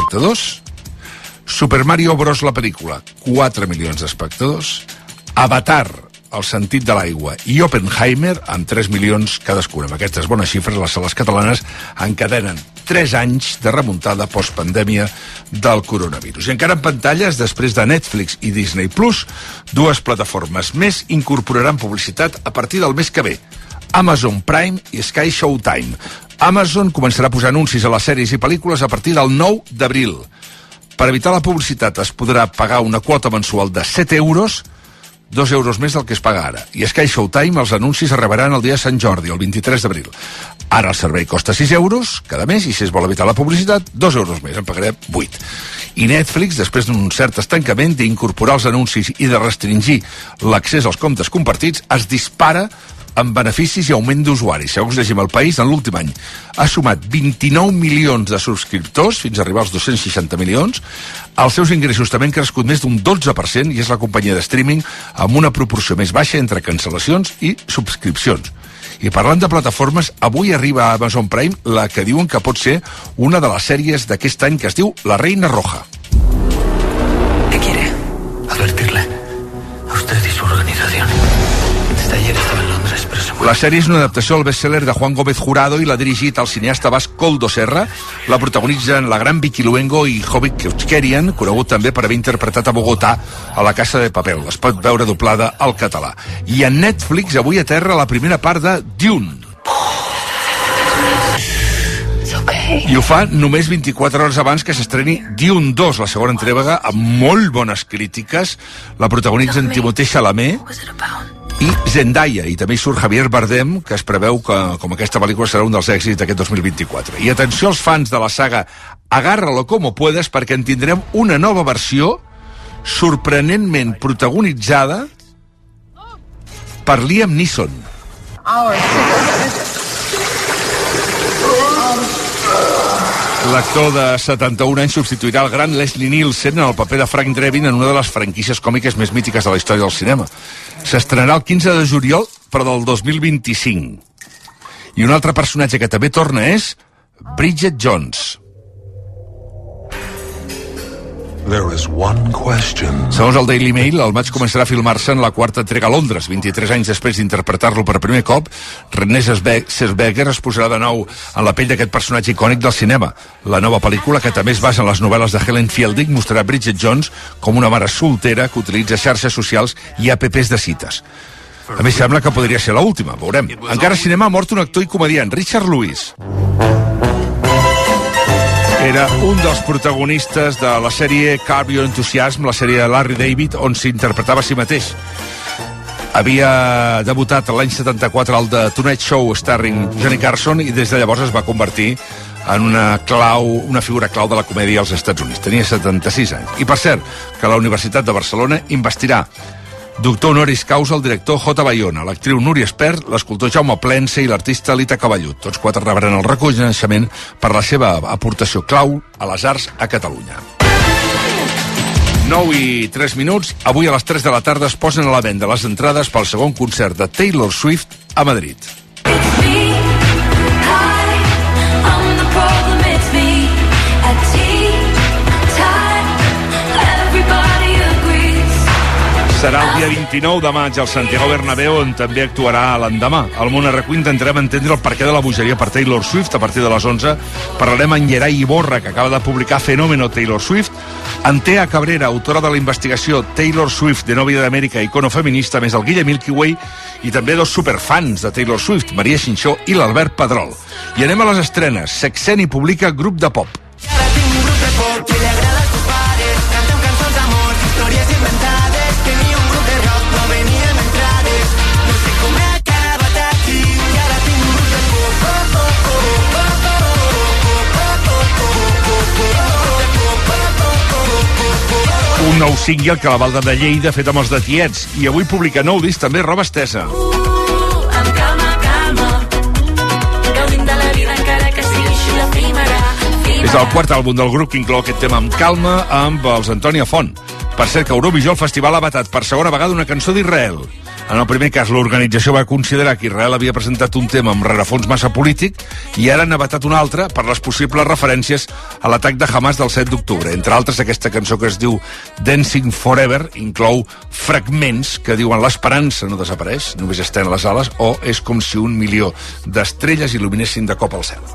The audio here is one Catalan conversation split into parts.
d'espectadors. Super Mario Bros. La pel·lícula, 4 milions d'espectadors. Avatar, El sentit de l'aigua, i Oppenheimer, amb 3 milions cadascuna. Amb aquestes bones xifres, les sales catalanes encadenen 3 anys de remuntada postpandèmia del coronavirus. I encara en pantalles, després de Netflix i Disney+, dues plataformes més incorporaran publicitat a partir del mes que ve. Amazon Prime i Sky Showtime. Amazon començarà a posar anuncis a les sèries i pel·lícules a partir del 9 d'abril. Per evitar la publicitat es podrà pagar una quota mensual de 7 euros, 2 euros més del que es paga ara. I a Sky Showtime els anuncis arribaran el dia de Sant Jordi, el 23 d'abril. Ara el servei costa 6 euros cada mes i si es vol evitar la publicitat, 2 euros més, en pagarem 8. I Netflix, després d'un cert estancament d'incorporar els anuncis i de restringir l'accés als comptes compartits, es dispara amb beneficis i augment d'usuaris. Segons llegim El País, en l'últim any ha sumat 29 milions de subscriptors, fins a arribar als 260 milions. Els seus ingressos també han crescut més d'un 12% i és la companyia de streaming amb una proporció més baixa entre cancel·lacions i subscripcions. I parlant de plataformes, avui arriba a Amazon Prime la que diuen que pot ser una de les sèries d'aquest any que es diu La Reina Roja. ¿Qué quiere? Advertirle. A usted y su organización. Desde ayer estaba en Londres, pero se muere. La sèrie és una adaptació al best-seller de Juan Gómez Jurado i l'ha dirigit el cineasta basc Koldo Serra. La protagonitzen la gran Vicky Luengo i Jovic Keuchkerian, conegut també per haver interpretat a Bogotà a La Casa de Papel. Es pot veure doblada al català. I a Netflix avui aterra la primera part de Dune. I ho fa només 24 hores abans que s'estreni Dune 2, la segona entrega, amb molt bones crítiques. La protagonitzen Timothée Chalamet i Zendaya, i també hi surt Javier Bardem, que es preveu que com aquesta pel·lícula serà un dels èxits d'aquest 2024. I atenció als fans de la saga Agárralo como puedas, perquè en tindrem una nova versió sorprenentment protagonitzada per Liam Neeson. L'actor de 71 anys substituirà el gran Leslie Nielsen en el paper de Frank Drebin en una de les franquícies còmiques més mítiques de la història del cinema. S'estrenarà el 15 de juliol, però del 2025. I un altre personatge que també torna és Bridget Jones. There is one question. Segons el Daily Mail, el maig començarà a filmar-se en la quarta entrega a Londres. 23 anys després d'interpretar-lo per primer cop, Renée Zellweger es posarà de nou en la pell d'aquest personatge icònic del cinema. La nova pel·lícula, que també es basa en les novel·les de Helen Fielding, mostrarà Bridget Jones com una mare soltera que utilitza xarxes socials i apps de cites. A més, sembla que podria ser l'última, veurem. Encara a cinema ha mort un actor i comediant, Richard Lewis. Era un dels protagonistes de la sèrie Curb Your Enthusiasm, la sèrie de Larry David, on s'interpretava a si mateix. Havia debutat l'any 74 al The Tonight Show starring Johnny Carson i des de llavors es va convertir en una figura clau de la comèdia als Estats Units. Tenia 76 anys. I per cert, que la Universitat de Barcelona investirà doctor honoris causa el director J. Bayona, l'actriu Núria Espert, l'escultor Jaume Plense i l'artista Lita Caballut. Tots 4 rebran el reconeixement per la seva aportació clau a les arts a Catalunya. 9:03. Avui a les 3 de la tarda es posen a la venda les entrades pel segon concert de Taylor Swift a Madrid. Serà el dia 29 de maig al Santiago Bernabéu, on també actuarà l'endemà. Al Món RQ intentarem entendre el perquè de la bogeria per Taylor Swift a partir de les 11. Parlarem amb Yeray Iborra, que acaba de publicar Fenómeno Taylor Swift, Antea Cabrera, autora de la investigació Taylor Swift de Novia d'Amèrica, icono feminista, més el Guille Milky Way, i també 2 superfans de Taylor Swift, Maria Xinxó i l'Albert Pedrol. I anem a les estrenes. Sexeni publica grup de pop. Ara tinc un grup de pop que li agrada als teus pares. Cantem cançons d'amor, històries inventades. Tenia un grup de rock, no venien entrades. No sé com he acabat aquí. I ara tinc un grup de pop. Un nou single que la Balda de Lleida ha fet amb els de Tiets. I avui publica nou disc també Roba Estesa. Amb calma, calma. Gaudint de la vida encara que sigui així efímera. És el quart àlbum del grup que inclou aquest tema amb calma amb els Antònia Font. Per cert, que Eurovisió el festival ha vetat per segona vegada una cançó d'Israel. En el primer cas, l'organització va considerar que Israel havia presentat un tema amb rerefons massa polític i ara han abatat un altre per les possibles referències a l'atac de Hamas del 7 d'octubre. Entre altres, aquesta cançó que es diu Dancing Forever inclou fragments que diuen l'esperança no desapareix, només està en les ales, o és com si 1 milió d'estrelles il·luminessin de cop al cel.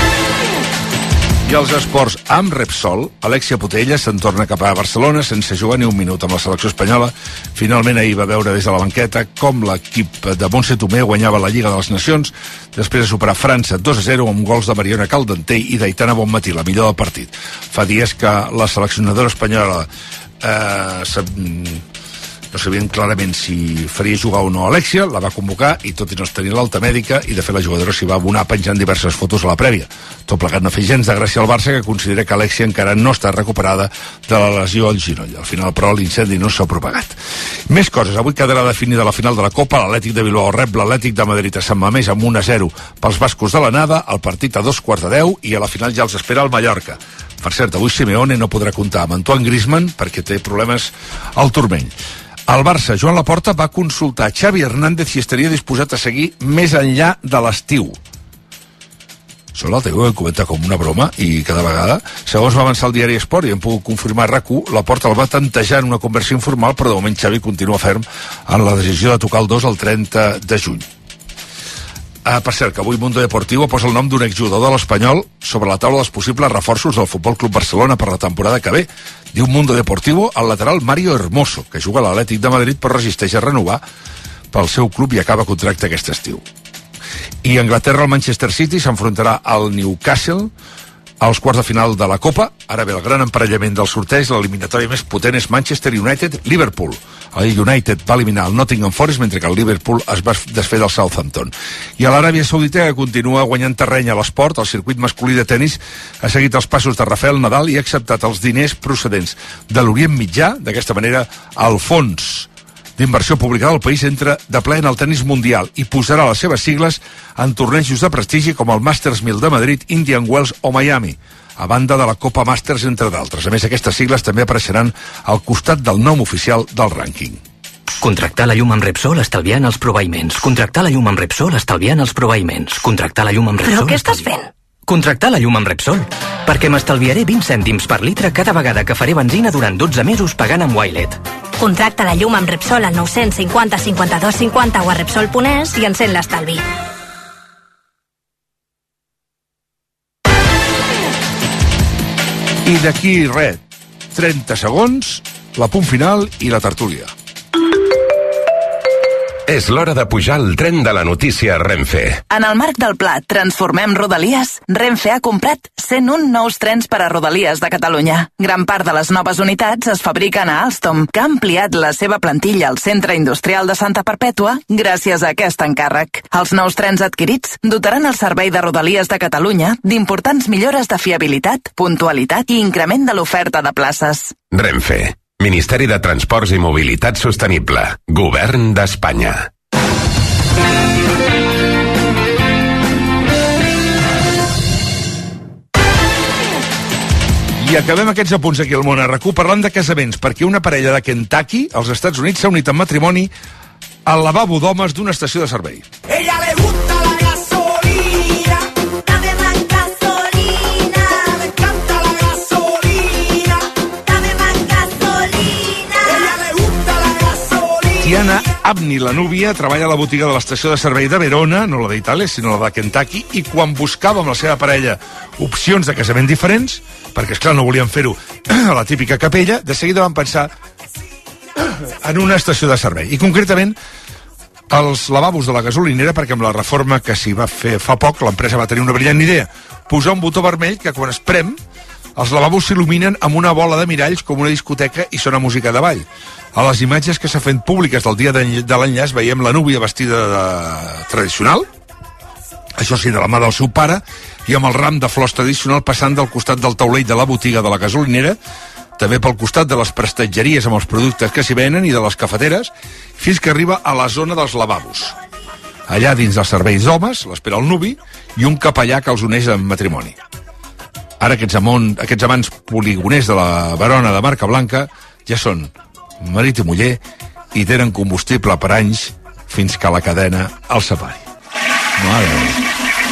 I els esports amb Repsol, Alexia Putellas se'n torna cap a Barcelona sense jugar ni un minut amb la selecció espanyola. Finalment ahir va veure des de la banqueta com l'equip de Montse Tomé guanyava la Lliga de les Nacions després de superar França 2-0 amb gols de Mariona Caldentey i d'Aitana Bonmatí, la millor del partit. Fa dies que la seleccionadora espanyola no sabien clarament si faria jugar o no Alexia, la va convocar i tot i no tenir l'alta mèdica, i de fet la jugadora s'hi va abonar penjant diverses fotos a la prèvia. Tot plegat no fer gens de gràcia al Barça, que considera que Alexia encara no està recuperada de la lesió al ginoll. Al final, però, l'incendi no s'ha propagat. Més coses. Avui quedarà definida la final de la Copa. L'Atlètic de Bilbao rep l'Atlètic de Madrid a Sant Mamés amb 1-0 pels bascos de l'anada, el partit a 2:15 i a la final ja els espera el Mallorca. Per cert, avui Simeone no podrà comptar amb Antoine Griezmann perquè té problemes al turmell. Al Barça, Joan Laporta va consultar Xavi Hernández si estaria disposat a seguir més enllà de l'estiu. Això l'altre ho he comentat com una broma i cada vegada, segons va avançar el diari Esport i hem pogut confirmar RAC1, Laporta el va tantejar en una conversa informal, però de moment Xavi continua ferm en la decisió de tocar el 2 el 30 de juny. Per cert, que avui Mundo Deportivo posa el nom d'un exjugador de l'Espanyol sobre la taula dels possibles reforços del Futbol Club Barcelona per la temporada que ve. Diu Mundo Deportivo el lateral Mario Hermoso, que juga a l'Atlètic de Madrid però resisteix a renovar pel seu club i acaba contracte aquest estiu. I a Anglaterra el Manchester City s'enfrontarà al Newcastle als quarts de final de la Copa. Ara ve el gran emparellament del sorteig. L'eliminatòria més potent és Manchester United-Liverpool. El United va eliminar el Nottingham Forest, mentre que el Liverpool es va desfer del Southampton. I a l'Aràbia Saudita, que continua guanyant terreny a l'esport, el circuit masculí de tennis ha seguit els passos de Rafael Nadal i ha acceptat els diners procedents de l'Orient Mitjà. D'aquesta manera, el fons d'inversió pública del país entra de ple en el tenis mundial i posarà les seves sigles en tornejos de prestigi com el Masters 1000 de Madrid, Indian Wells o Miami, a banda de la Copa Masters, entre d'altres. A més, aquestes sigles també apareixeran al costat del nom oficial del rànquing. Contractar la llum amb Repsol estalviant els proveïments. Contractar la llum amb Repsol estalviant els proveïments. Contractar la llum amb Repsol... Però què estàs fent? Contractar la llum amb Repsol, perquè m'estalviaré 20 cèntims per litre cada vegada que faré benzina durant 12 mesos pagant amb Wilet. Contracta la llum amb Repsol al 950 52 50 o a Repsol.es i encén l'estalvi. I d'aquí, res, 30 segons, la punt final i la tertúlia. És l'hora de pujar al tren de la notícia Renfe. En el marc del pla Transformem Rodalies, Renfe ha comprat 101 nous trens per a Rodalies de Catalunya. Gran part de les noves unitats es fabriquen a Alstom, que ha ampliat la seva plantilla al Centre Industrial de Santa Perpètua gràcies a aquest encàrrec. Els nous trens adquirits dotaran el servei de Rodalies de Catalunya d'importants millores de fiabilitat, puntualitat i increment de l'oferta de places. Renfe. Ministeri de Transports i Mobilitat Sostenible. Govern d'Espanya. I acabem aquests apunts aquí al Món a RAC1 parlant de casaments, perquè una parella de Kentucky, als Estats Units, s'ha unit en matrimoni al lavabo d'homes d'una estació de servei. Ella le gusta la gasolina, dame más gasolina, me encanta la gasolina, dame más gasolina. Ella le gusta la gasolina. Tiana Abni, la núvia, treballa a la botiga de l'estació de servei de Verona, no la d'Itàlia, sinó la de Kentucky, i quan buscava amb la seva parella opcions de casament diferents, perquè, esclar, no volien fer-ho a la típica capella, de seguida van pensar en una estació de servei. I, concretament, els lavabos de la gasolinera, perquè amb la reforma que s'hi va fer fa poc, l'empresa va tenir una brillant idea. Posar un botó vermell que, quan es prem, els lavabos s'il·luminen amb una bola de miralls com una discoteca i sona música de ball. A les imatges que s'ha fet públiques del dia de l'enllaç veiem la núvia vestida tradicional, això sí, de la mà del seu pare, i amb el ram de flors tradicional passant del costat del taulell de la botiga de la gasolinera, també pel costat de les prestatgeries amb els productes que s'hi venen i de les cafeteres, fins que arriba a la zona dels lavabos. Allà dins dels serveis d'homes l'espera el nuvi i un capellà que els uneix en matrimoni. Ara aquests amants poligoners de la Verona de marca blanca ja són marit i muller i tenen combustible per anys fins que la cadena el separi. Mare meva.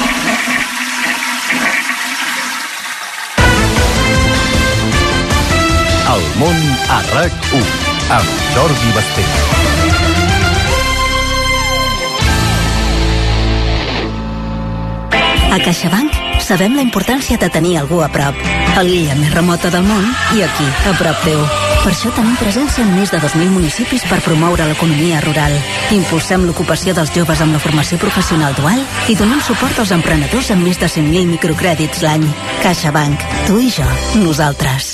El món a RAC1 amb Jordi Basté. A CaixaBank sabem la importància de tenir algú a prop. A l'illa més remota del món i aquí, a prop teu. Per això tenim presència en més de 2.000 municipis per promoure l'economia rural. Impulsem l'ocupació dels joves amb la formació professional dual i donem suport als emprenedors amb més de 100.000 microcrèdits l'any. CaixaBank. Tu i jo. Nosaltres.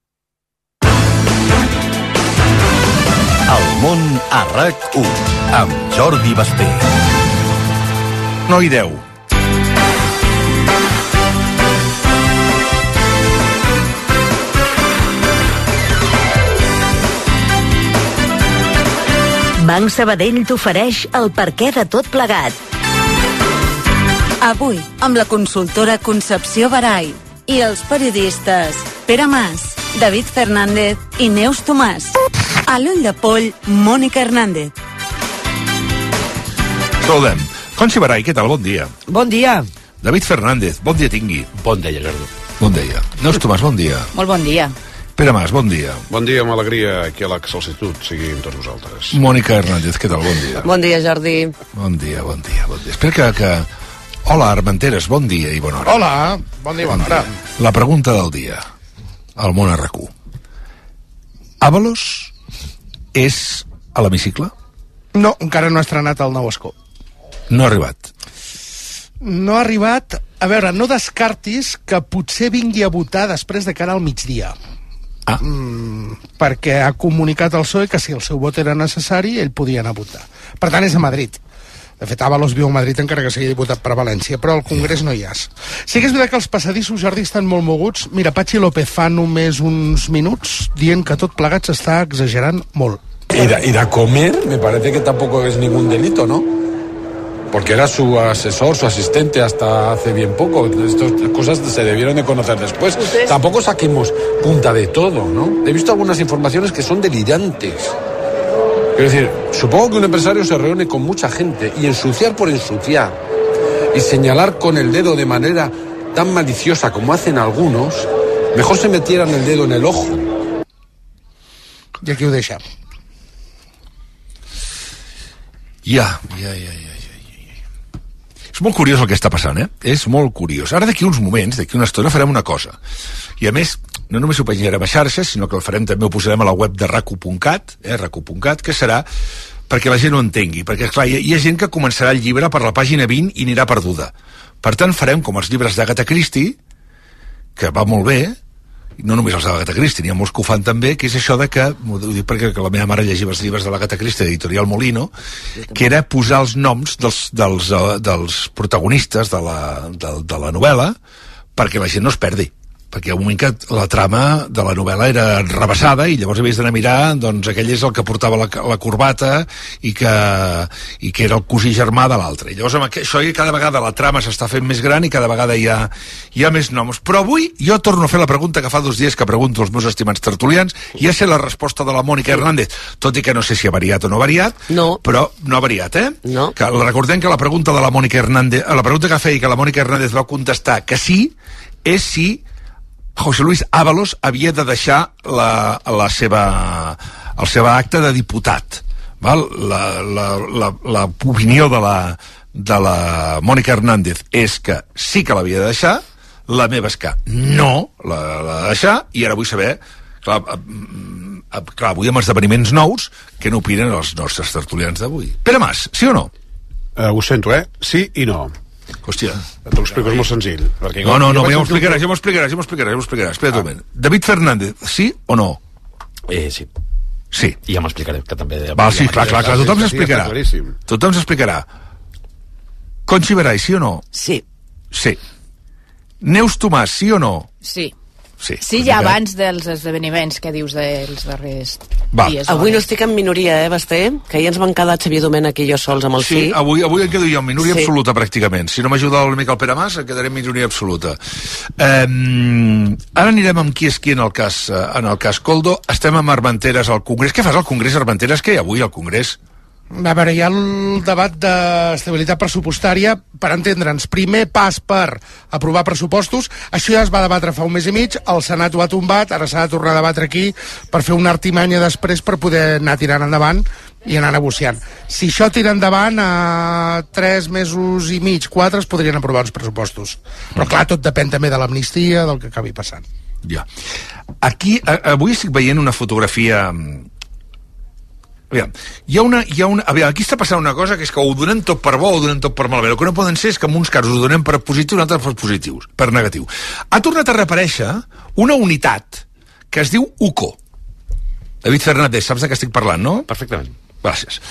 El món a RAC1 amb Jordi Basté. No hi deu. Banc Sabadell t'ofereix el perquè de tot plegat. Avui, amb la consultora Concepció Barai i els periodistes Pere Mas, David Fernández i Neus Tomàs. A l'ull de poll, Mònica Hernández. Saludem. Conchi Barai, què tal? Bon dia. Bon dia. David Fernández, bon dia tingui. Bon dia, Jordi. Bon dia. Neus Tomàs, bon dia. Molt bon dia. Pere Mas, bon dia. Bon dia, amb alegria que la salsitud sigui amb tots nosaltres. Mònica Hernández, què tal? Bon dia. Bon dia, Jordi. Bon dia, bon dia, bon dia. Espera que... Hola, Armenteres, bon dia i bona hora. Hola, bon dia, bona hora. La pregunta del dia. Al món a RAC1. Ábalos és a l'hemicicle? No, encara no ha estrenat el nou escó. No ha arribat. No ha arribat... A veure, no descartis que potser vingui a votar després de cara al migdia. Perquè ha comunicat al PSOE que si el seu vot era necessari, ell podia anar a votar. Per tant, és a Madrid. De fet, Ábalos viu a Madrid encara que sigui diputat per València, però al Congrés no hi és. Sí que és veritat que els passadissos, Jordi, estan molt moguts. Mira, Patxi López fa només uns minuts dient que tot plegat s'està exagerant molt. Ir a comer me parece que tampoco es ningún delito, ¿no? Porque era su asesor, su asistente hasta hace bien poco. Estas cosas se debieron de conocer después. Tampoco saquemos punta de todo, ¿no? He visto algunas informaciones que son delirantes. Quiero decir, supongo que un empresario se reúne con mucha gente y ensuciar por ensuciar y señalar con el dedo de manera tan maliciosa como hacen algunos, mejor se metieran el dedo en el ojo. I aquí ho deixem. Ja. És molt curiós el que està passant, És molt curiós. Ara d'aquí uns moments, d'aquí una estona, farem una cosa. I a més, no només ho penjarem a xarxes, sinó que el farem també, ho posarem a la web de racu.cat, racu.cat, que serà perquè la gent ho entengui. Perquè, esclar, hi ha gent que començarà el llibre per la pàgina 20 i anirà perduda. Per tant, farem com els llibres d'Agatha Christie, que va molt bé, no només els d'Agatha Christie, n'hi ha molts que ho fan també, que és això de que, ho dic perquè la meva mare llegia els llibres de l'Agatha Christie, d'Editorial Molino, que era posar els noms dels protagonistes de la novel·la perquè la gent no es perdi. Perquè hi ha un moment que la trama de la novel·la era rebassada i llavors havies d'anar a mirar, doncs aquell és el que portava la corbata i que era el cosí germà de l'altre. I llavors amb això cada vegada la trama s'està fent més gran i cada vegada hi ha més noms. Però avui jo torno a fer la pregunta que fa 2 dies que pregunto als meus estimats tertulians i ja sé la resposta de la Mònica Hernández, tot i que no sé si ha variat o no ha variat, però no ha variat, No. Que recordem que la pregunta de la Mònica Hernández, la pregunta que feia que la Mònica Hernández va contestar que sí, és si José Luis Ábalos havia de deixar el seu acte de diputat. Val? L'opinió de la Mònica Hernández és que sí que l'havia de deixar, la meva és que no l'ha de deixar, i ara vull saber, clar, avui amb esdeveniments nous, què n'opinen els nostres tertulians d'avui. Pere Mas, sí o no? Ho sento, Sí i no. Hòstia. T'ho explico, és molt senzill. No, ja m'ho explicaràs. Espera un moment. David Fernández, sí o no? Sí. Sí. I ja m'explicaré, que també... Val, sí, clar, tothom s'explicarà. Tothom s'explicarà. Conchi Barai, sí o no? Sí. Sí. Neus Tomàs, sí o no? Sí. Sí, ja abans dels esdeveniments que dius dels darrers dies. Avui no estic en minoria, Basté? Que ahir ens van quedar Xavier Domènech i jo sols amb el sí. Avui em quedo jo en minoria absoluta, pràcticament. Si no m'ajuda una mica el Pere Mas, em quedaré en minoria absoluta. Ara anirem amb qui és qui en el cas Coldo. Estem amb Armenteres al Congrés. Què fas al Congrés, Armenteres? Què hi ha avui al Congrés? A veure, hi ha el debat d'estabilitat pressupostària, per entendre'ns, primer pas per aprovar pressupostos, això ja es va debatre fa un mes i mig, el Senat ho ha tombat, ara s'ha de tornar a debatre aquí per fer una artimanya després per poder anar tirant endavant i anar negociant. Si això tira endavant, a 3 mesos i mig, 4, es podrien aprovar els pressupostos. Però clar, tot depèn també de l'amnistia, del que acabi passant. Ja. Aquí, avui estic veient una fotografia... Aviam, aviam, aquí està passant una cosa que és que ho donem tot per bo o ho donem tot per malament. El que no poden ser és que en uns casos ho donem per positiu i en altres per positius, per negatiu. Ha tornat a reaparèixer una unitat que es diu UCO. David Fernández, saps de què estic parlant, no? Perfectament. Gràcies.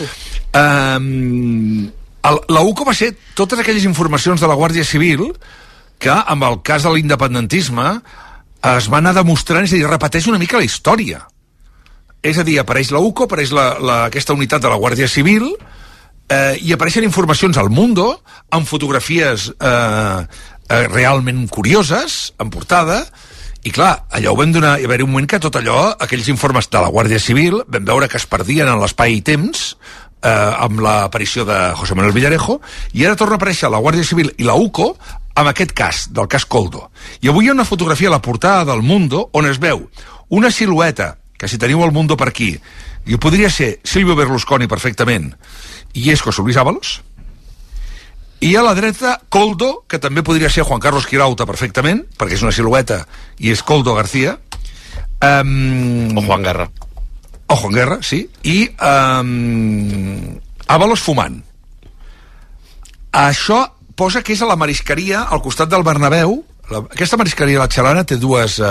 La UCO va ser totes aquelles informacions de la Guàrdia Civil que, amb el cas de l'independentisme, es va anar demostrant, és a dir, repeteix una mica la història. És a dir, apareix la UCO, apareix aquesta unitat de la Guàrdia Civil i apareixen informacions al Mundo amb fotografies realment curioses, en portada, i clar, allò ho vam donar, hi va haver un moment que tot allò, aquells informes de la Guàrdia Civil, vam veure que es perdien en l'espai i temps amb l'aparició de José Manuel Villarejo, i ara torna a aparèixer la Guàrdia Civil i la UCO amb aquest cas, del cas Koldo. I avui hi ha una fotografia a la portada del Mundo on es veu una silueta que si teniu el Mundo per aquí, i podria ser Silvio Berlusconi perfectament, i és José Luis Ábalos, i a la dreta Koldo, que també podria ser Juan Carlos Quirauta perfectament, perquè és una silueta i és Koldo García, o Juan Guerra. O Juan Guerra, sí, i Ábalos fumant. Això posa que és a la marisqueria al costat del Bernabéu. Aquesta marisqueria de la Xalana té dos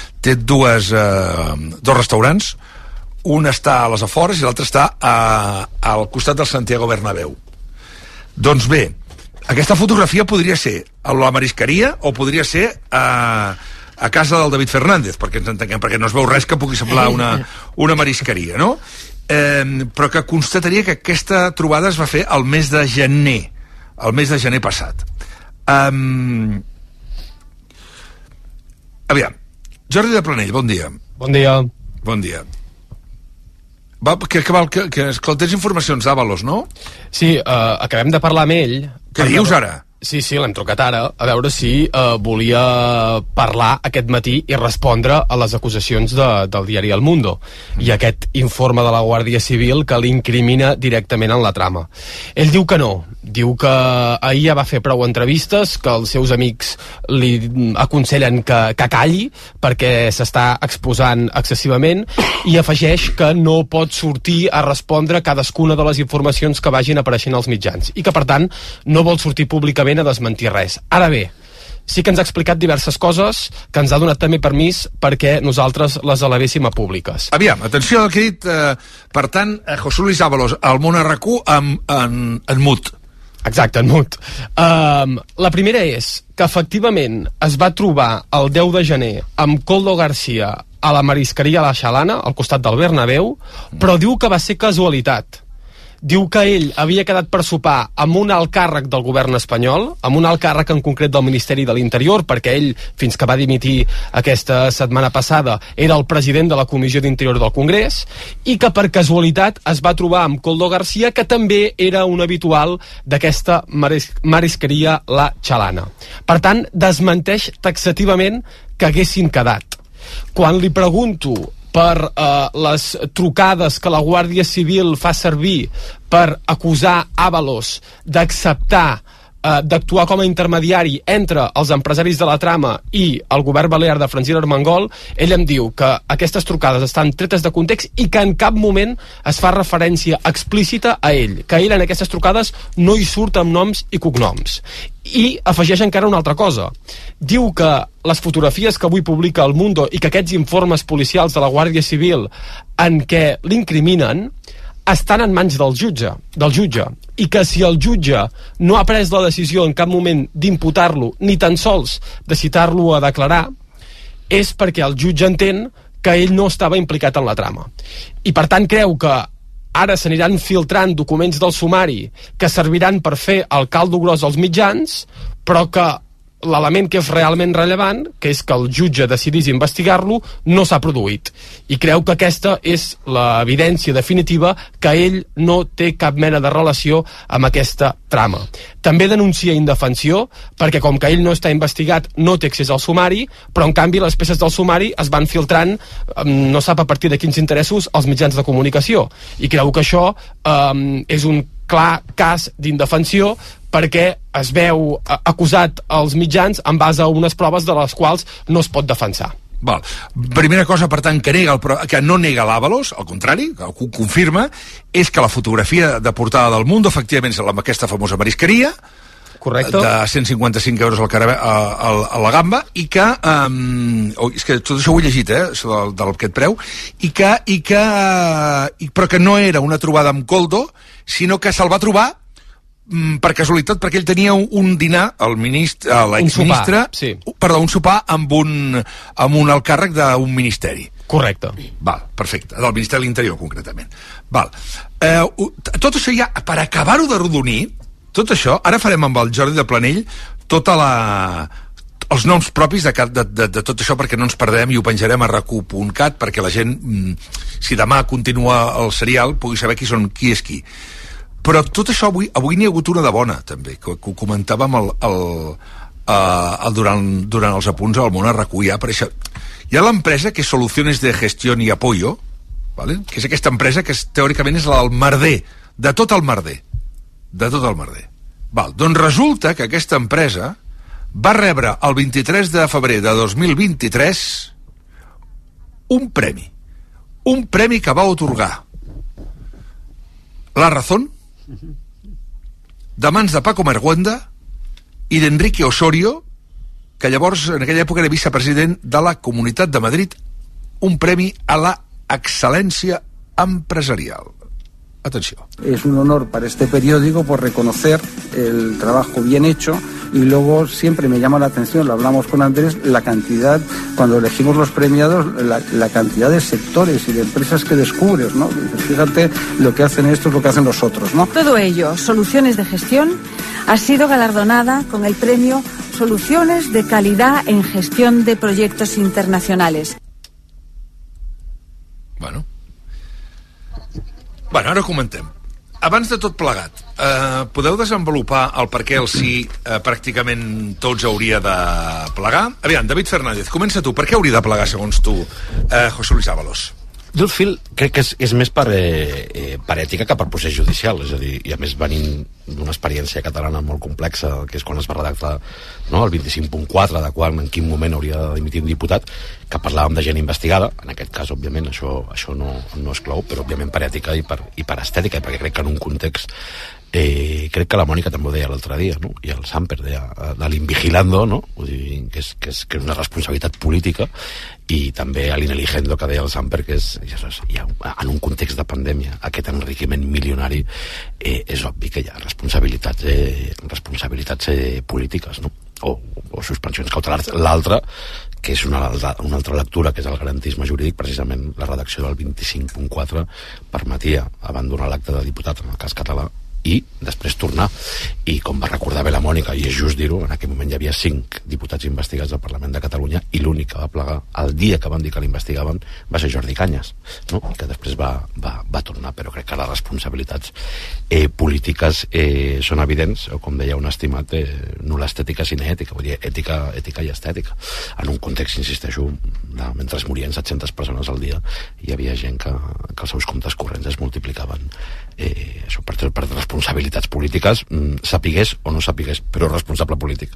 restaurants. Un està a les afores i l'altre està al costat del Santiago Bernabéu. Doncs bé, aquesta fotografia podria ser a la marisqueria o podria ser a casa del David Fernández, perquè ens entenguem, perquè no es veu res que pugui semblar una marisqueria, no? Però que constataria que aquesta trobada es va fer el mes de gener passat. Aviam, Jordi de Planell, bon dia. Bon dia. Bon dia. Que tens informacions d'Ábalos, no? Sí, acabem de parlar amb ell. Què dius ara? Sí, l'hem trucat ara a veure si volia parlar aquest matí i respondre a les acusacions del diari El Mundo i aquest informe de la Guàrdia Civil que l'incrimina directament en la trama. Ell diu que no, diu que ahir ja va fer prou entrevistes, que els seus amics li aconsellen que calli perquè s'està exposant excessivament, i afegeix que no pot sortir a respondre cadascuna de les informacions que vagin apareixent als mitjans i que per tant no vol sortir públicament a desmentir res. Ara bé, sí que ens ha explicat diverses coses que ens ha donat també permís perquè nosaltres les elevéssim a públiques. Aviam, atenció al que ha dit, per tant, José Luis Ábalos, al Món RQ en mut. Exacte, en mut. La primera és que efectivament es va trobar el 10 de gener amb Koldo García a la marisqueria La Xalana, al costat del Bernabéu, però diu que va ser casualitat. Diu que ell havia quedat per sopar amb un alt càrrec del govern espanyol, amb un alt càrrec en concret del Ministeri de l'Interior, perquè ell, fins que va dimitir aquesta setmana passada, era el president de la Comissió d'Interior del Congrés, i que per casualitat es va trobar amb Koldo García, que també era un habitual d'aquesta marisqueria La Xalana. Per tant, desmenteix taxativament que haguessin quedat. Quan li pregunto per les trucades que la Guàrdia Civil fa servir per acusar Ábalos d'acceptar d'actuar com a intermediari entre els empresaris de la trama i el govern balear de Francina Armengol, ell em diu que aquestes trucades estan tretes de context i que en cap moment es fa referència explícita a ell, que ell en aquestes trucades no hi surt amb noms i cognoms. I afegeix encara una altra cosa. Diu que les fotografies que avui publica El Mundo i que aquests informes policials de la Guàrdia Civil en què l'incriminen estan en mans del jutge, i que si el jutge no ha pres la decisió en cap moment d'imputar-lo, ni tan sols de citar-lo a declarar, és perquè el jutge entén que ell no estava implicat en la trama. I per tant creu que ara s'aniran filtrant documents del sumari que serviran per fer el caldo gros als mitjans, però que l'element que és realment rellevant, que és que el jutge decidís investigar-lo, no s'ha produït. I creu que aquesta és l'evidència definitiva que ell no té cap mena de relació amb aquesta trama. També denuncia indefensió, perquè com que ell no està investigat, no té accés al sumari, però en canvi les peces del sumari es van filtrant, no sap a partir de quins interessos, als mitjans de comunicació. I creu que això és un clar cas d'indefensió, perquè es veu acusat als mitjans en base a unes proves de les quals no es pot defensar. Val. Primera cosa, per tant, que no nega l'Ábalos, al contrari, que ho confirma, és que la fotografia de portada del Mundo, efectivament, és amb aquesta famosa marisqueria, correcte, de 155 euros a la gamba, i que és que tot això ho he llegit, d'aquest preu, però que no era una trobada amb Koldo, sinó que se'l va trobar per casualitat, perquè ell tenia un dinar, l'exministre, un sopar amb un alt càrrec d'un ministeri. Correcte. Val, perfecte, del Ministeri de l'Interior, concretament. Val. Tot això ja, per acabar-ho de rodonir, tot això, ara farem amb el Jordi de Planell els noms propis de tot això, perquè no ens perdem, i ho penjarem a racu.cat, perquè la gent, si demà continua el serial, pugui saber qui és qui. Però tot això avui n'hi ha hagut una de bona, també, que ho comentàvem durant els apunts al món a RAC1. Hi ha l'empresa que és Soluciones de Gestión y Apoyo, ¿vale? Que és aquesta empresa que teòricament és la del merder, de tot el merder. Val. Doncs resulta que aquesta empresa va rebre el 23 de febrer de 2023 un premi que va otorgar La Razón, de mans de Paco Marguenda i d'Enrique Osorio, que llavors en aquella època era vicepresident de la Comunitat de Madrid, un premi a la excel·lència empresarial. Atenció. Es un honor para este periódico por reconocer el trabajo bien hecho, y luego siempre me llama la atención, lo hablamos con Andrés, la cantidad, cuando elegimos los premiados, la cantidad de sectores y de empresas que descubres, ¿no? Fíjate lo que hacen estos, lo que hacen los otros, ¿no? Todo ello, Soluciones de Gestión, ha sido galardonada con el premio Soluciones de Calidad en Gestión de Proyectos Internacionales. Bueno, ara ho comentem. Abans de tot plegat, podeu desenvolupar el per què el sí pràcticament tots hauria de plegar? Aviam, David Fernández, comença tu. Per què hauria de plegar, segons tu, José Luis Ábalos? Jo el fil crec que és més per ètica que per procés judicial, és a dir, i a més venint d'una experiència catalana molt complexa, que és quan es va redactar el 25.4, de quan, en quin moment hauria de dimitir un diputat, que parlàvem de gent investigada. En aquest cas, òbviament, això no és clau, però òbviament per ètica i per estètica, i perquè crec que en un context crec que la Mònica també ho deia l'altre dia, no? I el Samper deia de l'Invigilando, no? Vull dir, que és una responsabilitat política, i també a l'Ineligendo, que deia el Samper, que és en un context de pandèmia, aquest enriquiment milionari, és obvi que hi ha responsabilitats polítiques, no? O suspensions cautelars. L'altra, que és una altra lectura, que és el garantisme jurídic, precisament la redacció del 25.4 permetia abandonar l'acte de diputat en el cas català i després tornar, i com va recordar bé la Mònica, i és just dir-ho, en aquell moment hi havia 5 diputats investigats al Parlament de Catalunya, i l'únic que va plegar el dia que van dir que l'investigaven va ser Jordi Cañas, no? Que després va tornar. Però crec que les responsabilitats polítiques són evidents, o com deia un estimat, no l'estètica sinó ètica, vull dir, ètica i estètica. En un context, insisteixo, mentre es morien 700 persones al dia, hi havia gent que els seus comptes corrents es multiplicaven, això per responsabilitats polítiques, sapigués o no sapigués, però responsable polític.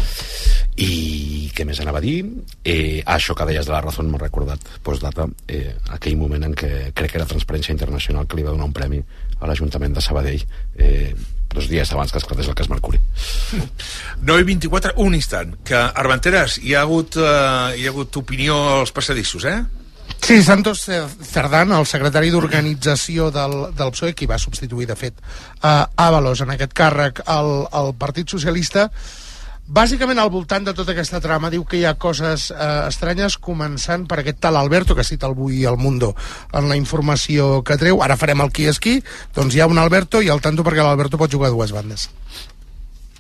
I què més anava a dir? Això que deies de La Razón m'ha recordat postdata, aquell moment en què crec que era Transparència Internacional que li va donar un premi a l'Ajuntament de Sabadell 2 dies abans que esclatés el cas Mercuri. 9:24, un instant, que Armenteres, hi ha hagut opinió als passadissos, Sí, Santos Cerdán, el secretari d'organització del PSOE, qui va substituir, de fet, Ábalos en aquest càrrec al Partit Socialista, bàsicament al voltant de tota aquesta trama diu que hi ha coses estranyes, començant per aquest tal Alberto, que cita avui El Mundo en la informació que treu. Ara farem el qui és qui, doncs hi ha un Alberto, i al tanto perquè l'Alberto pot jugar a dues bandes.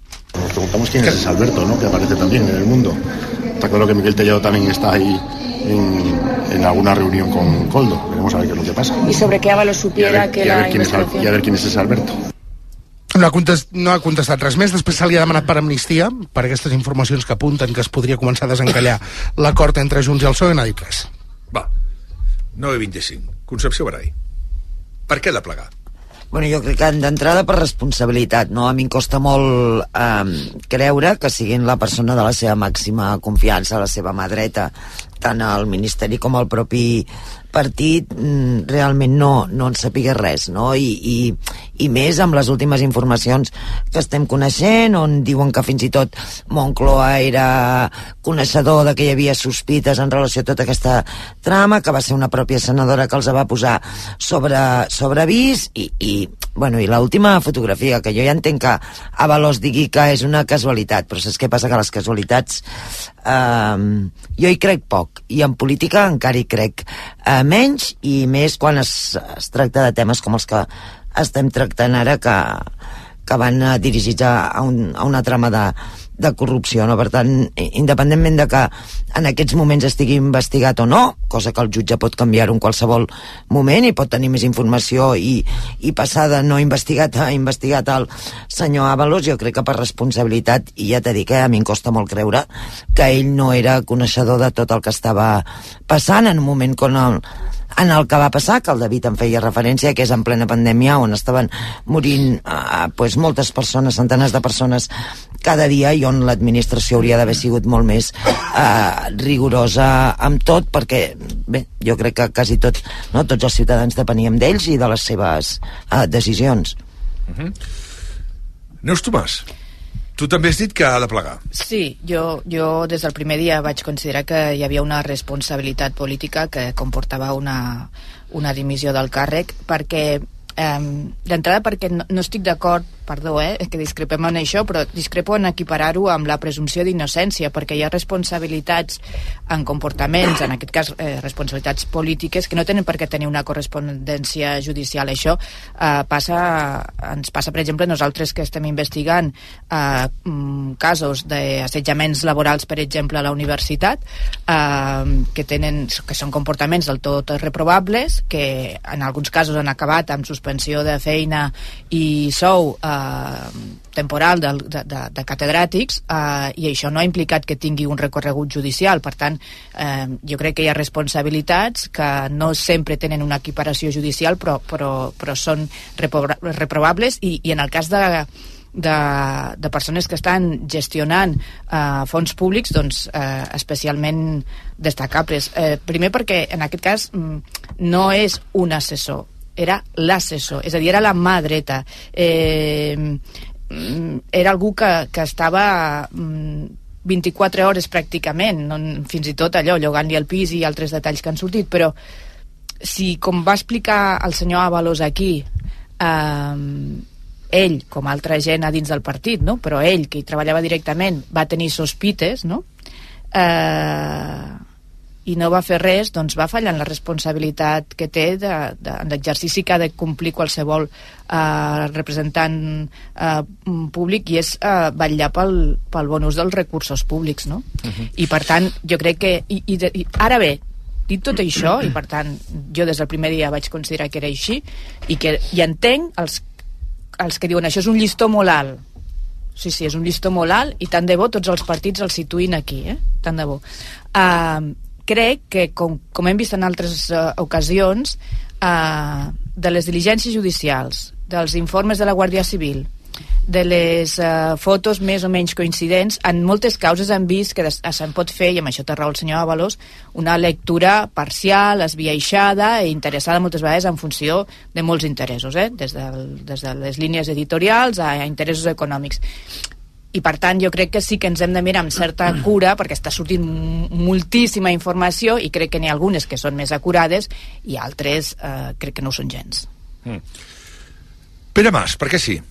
nos preguntamos quién es ese Alberto, ¿no? Que aparece también en el mundo. Está claro que Miquel Tellado también está ahí en alguna reunión con Koldo. Veremos a ver qué es lo que pasa. Y sobre qué Ábalos supiera que la investigación... Y a ver quién és ese Alberto. No ha contestat res més. Després se li ha demanat per amnistia, per aquestes informacions que apunten que es podria començar a desencallar l'acord entre Junts i el PSOE, n'ha dit res. Va, 9:25. Concepció Barai. Per què de plegar? Bueno, jo crec que d'entrada per responsabilitat, no? A mi em costa molt creure que siguin la persona de la seva màxima confiança, la seva mà dreta, tant al Ministeri com al propi partit, realment no en sapigués res, no? I més amb les últimes informacions que estem coneixent, on diuen que fins i tot Moncloa era coneixedor de que hi havia sospites en relació a tota aquesta trama, que va ser una pròpia senadora que els va posar sobre avís, i l'última fotografia, que jo ja entenc que Ábalos digui que és una casualitat, però saps què passa? Que les casualitats jo hi crec poc, i en política encara hi crec menys, i més quan es tracta de temes com els que estem tractant ara, que van dirigits a una trama de corrupció, no? Per tant, independentment de que en aquests moments estigui investigat o no, cosa que el jutge pot canviar en qualsevol moment i pot tenir més informació i passar de no investigat a investigat el senyor Ábalos, jo crec que per responsabilitat, i ja t'he dit que a mi em costa molt creure que ell no era coneixedor de tot el que estava passant en un moment en el que va passar, que el David en feia referència, que és en plena pandèmia, on estaven morint moltes persones, centenars de persones cada dia, i on l'administració hauria d'haver sigut molt més rigorosa amb tot, perquè bé, jo crec que quasi tots els ciutadans depeníem d'ells i de les seves decisions. Neus Tomàs, tu també has dit que ha de plegar. Sí, jo des del primer dia vaig considerar que hi havia una responsabilitat política que comportava una dimissió del càrrec, perquè d'entrada perquè no estic d'acord, perdó, que discrepem en això, però discrepo en equiparar-ho amb la presumpció d'innocència, perquè hi ha responsabilitats en comportaments, en aquest cas responsabilitats polítiques, que no tenen per què tenir una correspondència judicial. Això ens passa, per exemple, nosaltres que estem investigant casos d'assetjaments laborals, per exemple, a la universitat, que són comportaments del tot reprovables, que en alguns casos han acabat amb suspensió de feina i sou temporal de catedràtics, i això no ha implicat que tingui un recorregut judicial. Per tant, jo crec que hi ha responsabilitats que no sempre tenen una equiparació judicial, però són reprovables, i en el cas de persones que estan gestionant fons públics, doncs especialment destacables. Primer perquè en aquest cas no és un assessor, era l'assessor, és a dir, era la mà dreta, era algú que estava 24 hores pràcticament, fins i tot allò, llogant-li el pis i altres detalls que han sortit. Però si, com va explicar el senyor Ábalos aquí, ell, com altra gent a dins del partit, no? Però ell, que hi treballava directament, va tenir sospites, no? I no va fer res, doncs va fallar en la responsabilitat que té en l'exercici que ha de complir qualsevol representant públic, i és vetllar pel bon ús dels recursos públics, no? I per tant, jo crec que ara bé, dit tot això, i per tant jo des del primer dia vaig considerar que era així, i entenc els que diuen això és un llistó molt alt. Sí, és un llistó molt alt, i tant de bo tots els partits el situïn aquí, tant de bo. Crec que, com hem vist en altres ocasions, de les diligències judicials, dels informes de la Guàrdia Civil, de les fotos més o menys coincidents, en moltes causes hem vist que se'n pot fer, i amb això té raó el senyor Ábalos, una lectura parcial, esbiaixada i interessada moltes vegades en funció de molts interessos, des de les línies editorials a interessos econòmics. I per tant jo crec que sí que ens hem de mirar amb certa cura, perquè està sortint moltíssima informació, i crec que n'hi ha algunes que són més acurades i altres crec que no ho són gens. Pere Mas, per què sí?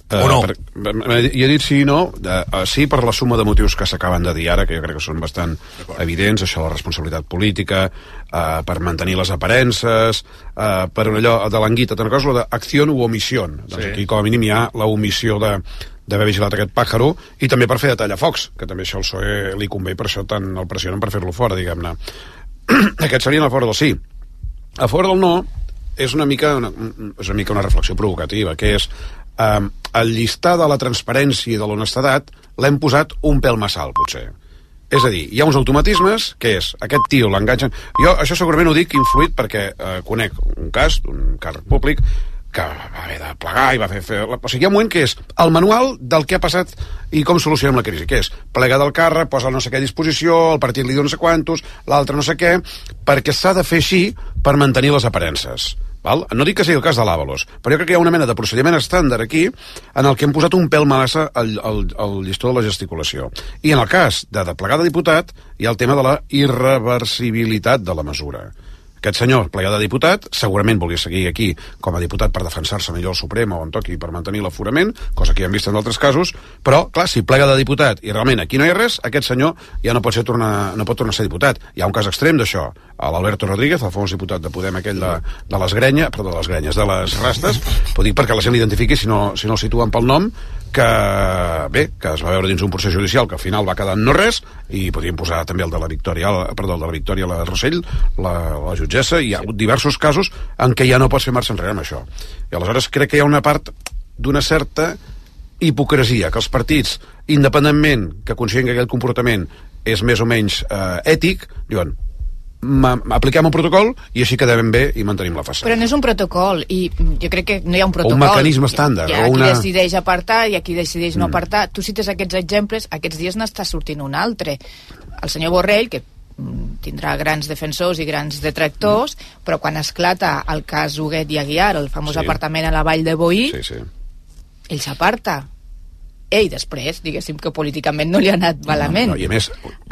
O no? Jo he dit sí i no. Sí, per la suma de motius que s'acaben de dir ara, que jo crec que són bastant evidents, això de la responsabilitat política, per mantenir les aparences, per allò de l'anguita, te'n recordes, lo d'acció u omissió. Doncs aquí, com a mínim, hi ha la omissió d'haver vigilat aquest pàjaro, i també per fer de tallafocs, que també això al PSOE li convé, per això tant el pressionen per fer-lo fora, diguem-ne. Aquests serien a favor del sí. A favor del no és una mica una reflexió provocativa, que és el llistar de la transparència i de l'honestedat l'hem posat un pèl massa alt, potser. És a dir, hi ha uns automatismes, que és, aquest tio l'enganxen... Jo això segurament ho dic influït perquè conec un cas d'un càrrec públic que va haver de plegar i va fer... O sigui, hi ha un moment que és el manual del que ha passat i com solucionem la crisi, que és plegar del càrrec, posa no sé què a disposició, el partit li dona no sé quantos, l'altre no sé què, perquè s'ha de fer així per mantenir les aparences. Val? No dic que sigui el cas de l'Ábalos, però jo crec que hi ha una mena de procediment estàndard aquí en el que hem posat un pèl massa al llistó de la gesticulació. I en el cas de plegar de diputat hi ha el tema de la irreversibilitat de la mesura. Aquest senyor, plegat de diputat, segurament volia seguir aquí com a diputat per defensar-se millor al Suprem o on toqui per mantenir l'aforament, cosa que ja hem vist en altres casos, però, clar, si plega de diputat i realment aquí no hi ha res, aquest senyor ja no pot tornar a ser diputat. Hi ha un cas extrem d'això, l'Alberto Rodríguez, el famós diputat de Podem, aquell de les grenyes, perdó, de les grenyes, de les rastes, ho dic perquè la gent l'identifiqui si no el situen pel nom, que es va veure dins un procés judicial que al final va quedar en no res, i podríem posar també el de la Victòria, la Rossell, la jutgessa, i hi ha hagut diversos casos en què ja no pots fer marxa enrere amb això. I aleshores crec que hi ha una part d'una certa hipocresia, que els partits, independentment que considerin que aquell comportament és més o menys ètic, diuen apliquem un protocol i així quedem bé i mantenim la façana. Però no és un protocol, i jo crec que no hi ha un protocol. O un mecanisme estàndard. Hi ha qui decideix apartar i qui decideix no apartar. Tu cites aquests exemples, aquests dies n'està sortint un altre. El senyor Borrell, que tindrà grans defensors i grans detractors, però quan esclata el cas Huguet i Aguiar, el famós apartament a la Vall de Boí, ell s'aparta. I després, diguéssim que políticament no li ha anat malament. I a més,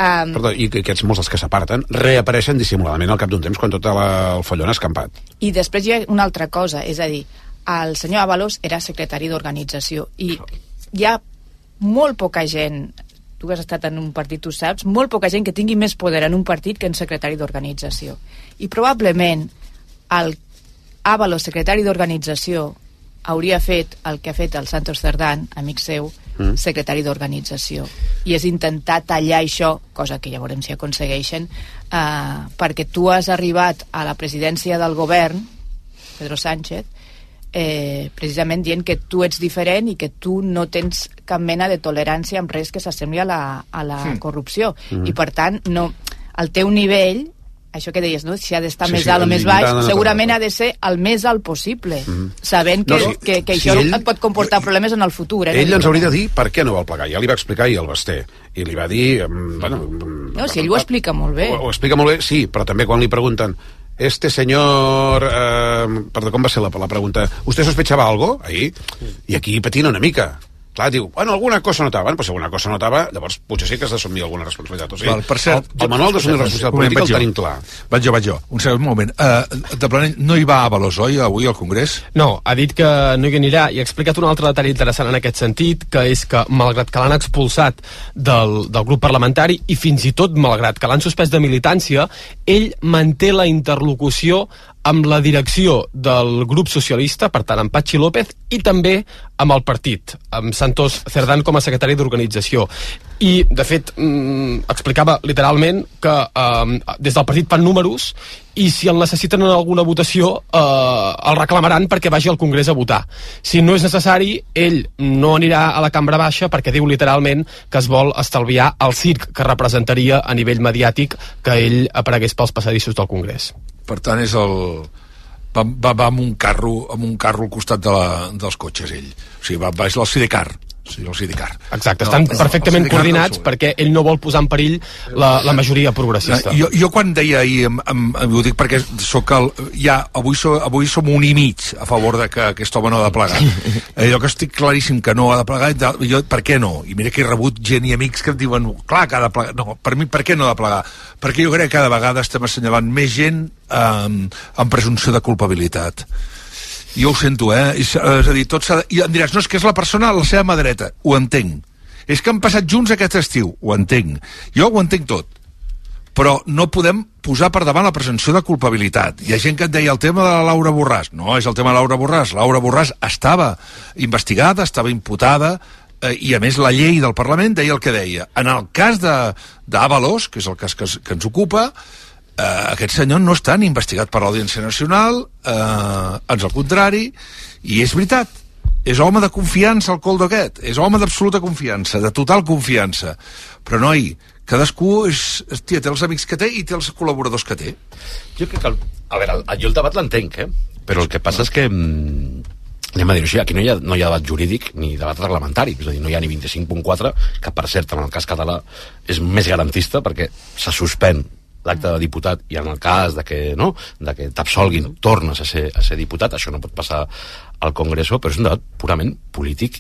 i aquests molts dels que s'aparten reapareixen dissimuladament al cap d'un temps quan tot el follon ha escampat. I després hi ha una altra cosa, és a dir, el senyor Ábalos era secretari d'organització i hi ha molt poca gent, tu que has estat en un partit, tu saps, molt poca gent que tingui més poder en un partit que en secretari d'organització. I probablement el Ábalos, secretari d'organització, hauria fet el que ha fet el Santos Cerdán, amic seu, secretari d'organització, i és intentar tallar això, cosa que ja veurem si aconsegueixen, perquè tu has arribat a la presidència del govern, Pedro Sánchez, precisament dient que tu ets diferent i que tu no tens cap mena de tolerància amb res que s'assembli a la corrupció, i per tant el teu nivell, això que deies, no? Si ha d'estar més alt o més baix, segurament ha de ser el més alt possible, sabent que això et pot comportar problemes en el futur. Ell ens hauria de dir per què no vol plegar. Ja li va explicar ahir el Basté, i li va dir... No, si ell ho explica molt bé. Ho explica molt bé, sí, però també quan li pregunten este señor... Perdó, com va ser la pregunta? ¿Usted sospechaba algo? Ahí. I aquí patina una mica. Clar, diu, bueno, alguna cosa notava. Bueno, pues si alguna cosa notava, llavors potser sí que has d'assumir alguna responsabilitat. O sigui, per cert, el manual d'assumir responsabilitat política el tenim clar. Vaig jo. Un segon moment. De Planell no hi va Ábalos, oi, avui al Congrés? No, ha dit que no hi anirà, i ha explicat un altre detall interessant en aquest sentit, que és que, malgrat que l'han expulsat del grup parlamentari, i fins i tot malgrat que l'han suspès de militància, ell manté la interlocució amb la direcció del grup socialista, per tant amb Patxi López, i també amb el partit, amb Santos Cerdán com a secretari d'organització. I, de fet, explicava literalment que des del partit fan números i si el necessiten en alguna votació el reclamaran perquè vagi al Congrés a votar. Si no és necessari, ell no anirà a la cambra baixa perquè diu literalment que es vol estalviar el circ que representaria a nivell mediàtic que ell aparegués pels passadissos del Congrés. Per tant, és el... Va amb un carro al costat dels cotxes, ell. O sigui, va al Sidecar. Exacte, estan perfectament coordinats perquè ell no vol posar en perill la majoria progressista. Jo quan deia ahir, ho dic perquè avui som un i mig a favor de que aquest home no ha de plegar. Jo que estic claríssim que no ha de plegar, jo, per què no? I mira que he rebut gent i amics que em diuen, clar que ha de plegar. No, per mi, per què no ha de plegar? Perquè jo crec que cada vegada estem assenyalant més gent amb presumpció de culpabilitat. Jo ho sento, és a dir, tot s'ha de... I em diràs, no, és que és la persona a la seva mà dreta. Ho entenc. És que han passat junts aquest estiu. Ho entenc. Jo ho entenc tot. Però no podem posar per davant la presumpció de culpabilitat. Hi ha gent que et deia el tema de la Laura Borràs. No, és el tema de Laura Borràs. Laura Borràs estava investigada, estava imputada, i a més la llei del Parlament deia el que deia. En el cas d'Ábalos, que és el cas que ens ocupa, aquest senyor no està ni investigat per l'Audiència Nacional, ans al contrari, i és veritat, és home de confiança el Koldo aquest, és home d'absoluta confiança, de total confiança, però noi, cadascú té els amics que té i té els col·laboradors que té. Jo crec que, a veure, jo el debat l'entenc, però el que passa és que anem a dir-ho així, aquí no hi ha debat jurídic ni debat reglamentari, és a dir, no hi ha ni 25.4, que per cert en el cas català és més garantista perquè se suspèn l'acte de diputat i en el cas de que t'absolguin tornes a ser diputat, això no pot passar al Congreso, però és un debat purament polític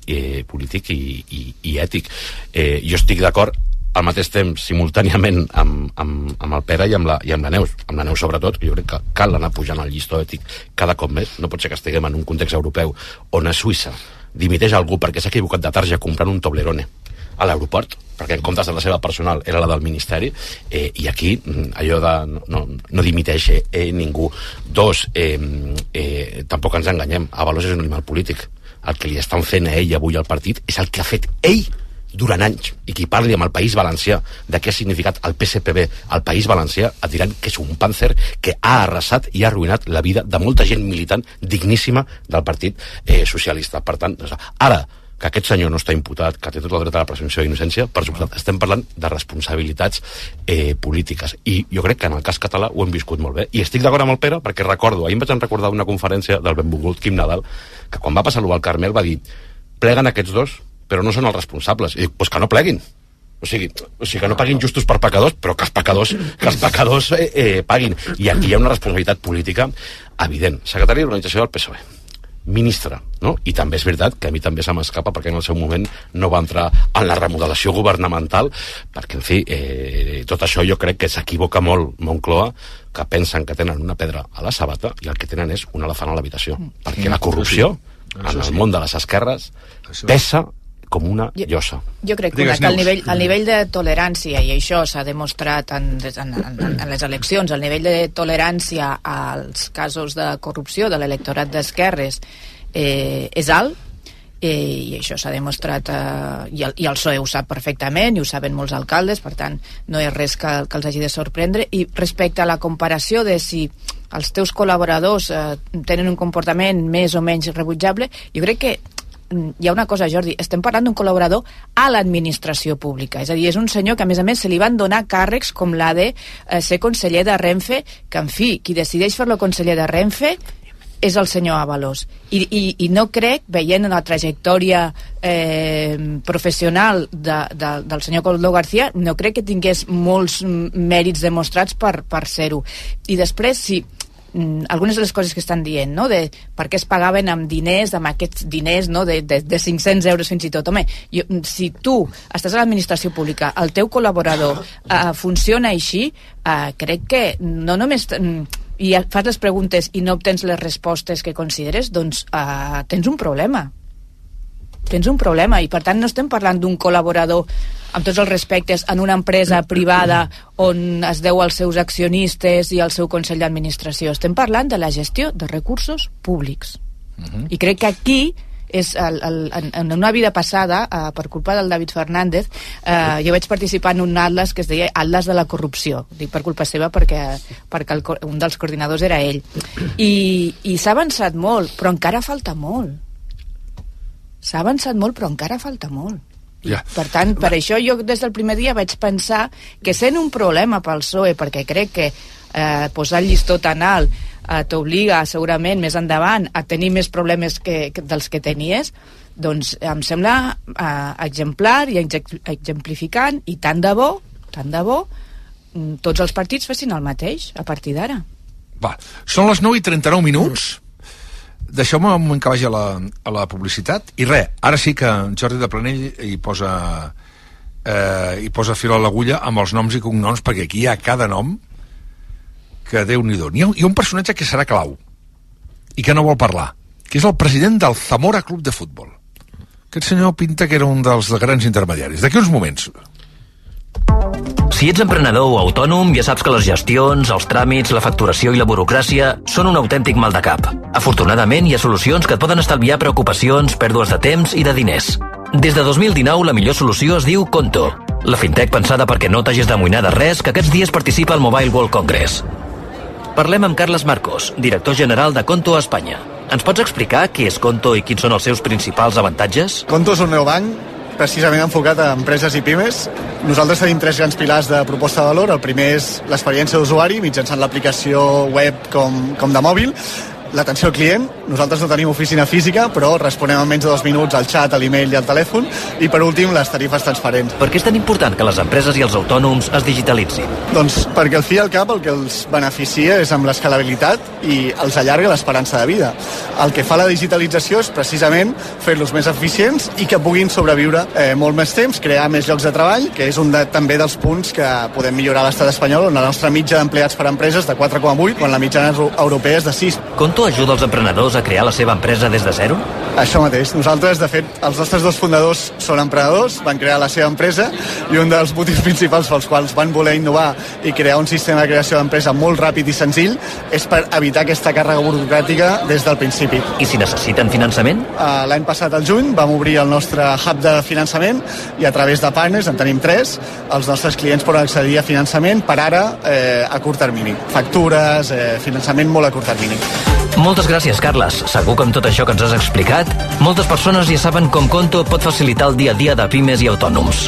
i ètic. Jo estic d'acord al mateix temps, simultàniament amb el Pere i amb la Neus. Amb la Neus, sobretot, jo crec que cal anar pujant el llistó ètic cada cop més. No pot ser que estiguem en un context europeu on a Suïssa dimiteix algú perquè s'ha equivocat de tarja comprant un Toblerone a l'aeroport, perquè en comptes de la seva personal era la del Ministeri, i aquí allò de no dimiteix ningú. Dos, tampoc ens enganyem, Ábalos és un animal polític. El que li estan fent a ell avui al partit és el que ha fet ell durant anys, i qui parli amb el País Valencià de què ha significat el PSPB al País Valencià et diran que és un pàncer que ha arrasat i ha arruïnat la vida de molta gent militant digníssima del Partit Socialista. Per tant, ara que aquest senyor no està imputat, que té tot el dret a la presumpció d'innocència, per suposat, estem parlant de responsabilitats polítiques. I jo crec que en el cas català ho hem viscut molt bé. I estic d'acord amb el Pere, perquè recordo, ahir em vaig recordar una conferència del benvolgut Quim Nadal, que quan va passar-lo al Carmel va dir, pleguen aquests dos, però no són els responsables. I dic, doncs que no pleguin. O sigui que no paguin justos per pecadors, però que els pecadors paguin. I aquí hi ha una responsabilitat política evident. Secretari d'Organització del PSOE, ministre, no? I també és veritat que a mi també se m'escapa perquè en el seu moment no va entrar en la remodelació governamental, perquè, en fi, tot això jo crec que s'equivoca molt Moncloa, que pensen que tenen una pedra a la sabata i el que tenen és un elefant a l'habitació. Perquè la corrupció, en el món de les esquerres, pesa com una llosa. Jo crec que el nivell de tolerància, i això s'ha demostrat en les eleccions, el nivell de tolerància als casos de corrupció de l'electorat d'esquerres és alt, i això s'ha demostrat, i el PSOE ho sap perfectament, i ho saben molts alcaldes, per tant no és res que els hagi de sorprendre. I respecte a la comparació de si els teus col·laboradors tenen un comportament més o menys rebutjable, jo crec que hi ha una cosa, Jordi, estem parlant d'un col·laborador a l'administració pública, és a dir, és un senyor que a més se li van donar càrrecs com la de ser conseller de Renfe, que en fi, qui decideix fer-lo conseller de Renfe és el senyor Ábalos, i no crec, veient la trajectòria professional del senyor Koldo García, no crec que tingués molts mèrits demostrats per ser-ho. I després, sí, algunes de les coses que estan dient, no? De per què es pagaven amb diners, amb aquests diners, no? de 500 euros fins i tot. Home, si tu estàs a l'administració pública, el teu col·laborador funciona així, crec que no només i fas les preguntes i no obtens les respostes que consideres, doncs tens un problema. Tens un problema, i per tant no estem parlant d'un col·laborador, amb tots els respectes, en una empresa privada on es deu als seus accionistes i al seu consell d'administració. Estem parlant de la gestió de recursos públics. I crec que aquí és en una vida passada, per culpa del David Fernández, jo vaig participar en un atlas que es deia Atlas de la corrupció. Dic per culpa seva perquè un dels coordinadors era ell. I s'ha avançat molt, però encara falta molt. S'ha avançat molt, però encara falta molt. Per tant, per això jo des del primer dia vaig pensar que sent un problema pel PSOE, perquè crec que posar el llistó tan alt t'obliga segurament més endavant a tenir més problemes dels que tenies, doncs em sembla exemplar i exemplificant, i tant de bo tots els partits fessin el mateix a partir d'ara. Són les 9:39 minuts. Deixeu-me un moment que vagi a la publicitat. I res, ara sí que en Jordi de Planell hi posa fil a l'agulla amb els noms i cognoms, perquè aquí hi ha cada nom que Déu-n'hi-do. Hi ha un personatge que serà clau i que no vol parlar, que és el president del Zamora Club de Futbol. Aquest senyor pinta que era un dels grans intermediaris. D'aquí uns moments. Si ets emprenedor o autònom, ja saps que les gestions, els tràmits, la facturació i la burocràcia són un autèntic mal de cap. Afortunadament, hi ha solucions que et poden estalviar preocupacions, pèrdues de temps i de diners. Des de 2019, la millor solució es diu Conto, la fintech pensada perquè no t'hagis d'amoïnar de res, que aquests dies participa al Mobile World Congress. Parlem amb Carles Marcos, director general de Conto a Espanya. Ens pots explicar què és Conto i quins són els seus principals avantatges? Conto és un neobanc precisament enfocat a empreses i pimes. Nosaltres tenim 3 grans pilars de proposta de valor. El primer és l'experiència d'usuari mitjançant l'aplicació web com de mòbil. L'atenció al client. Nosaltres no tenim oficina física, però responem en menys de 2 minuts al xat, a l'email i al telèfon. I per últim, les tarifes transparents. Per què és tan important que les empreses i els autònoms es digitalitzin? Doncs perquè al fi i al cap el que els beneficia és amb l'escalabilitat i els allarga l'esperança de vida. El que fa la digitalització és precisament fer-los més eficients i que puguin sobreviure molt més temps, crear més llocs de treball, que és un també dels punts que podem millorar a l'estat espanyol, on la nostra mitja d'empleats per empreses de 4,8, quan la mitjana europea és de 6. Conto ajuda els emprenedors a crear la seva empresa des de zero? Això mateix. Nosaltres, de fet, els nostres 2 fundadors són emprenedors, van crear la seva empresa i un dels motius principals pels quals van voler innovar i crear un sistema de creació d'empresa molt ràpid i senzill és per evitar aquesta càrrega burocràtica des del principi. I si necessiten finançament? L'any passat, al juny, vam obrir el nostre hub de finançament i a través de partners, en tenim 3, els nostres clients poden accedir a finançament per ara a curt termini. Factures, finançament molt a curt termini. Moltes gràcies, Carles. Segur que amb tot això que ens has explicat, moltes persones ja saben com Conto pot facilitar el dia a dia de pimes i autònoms.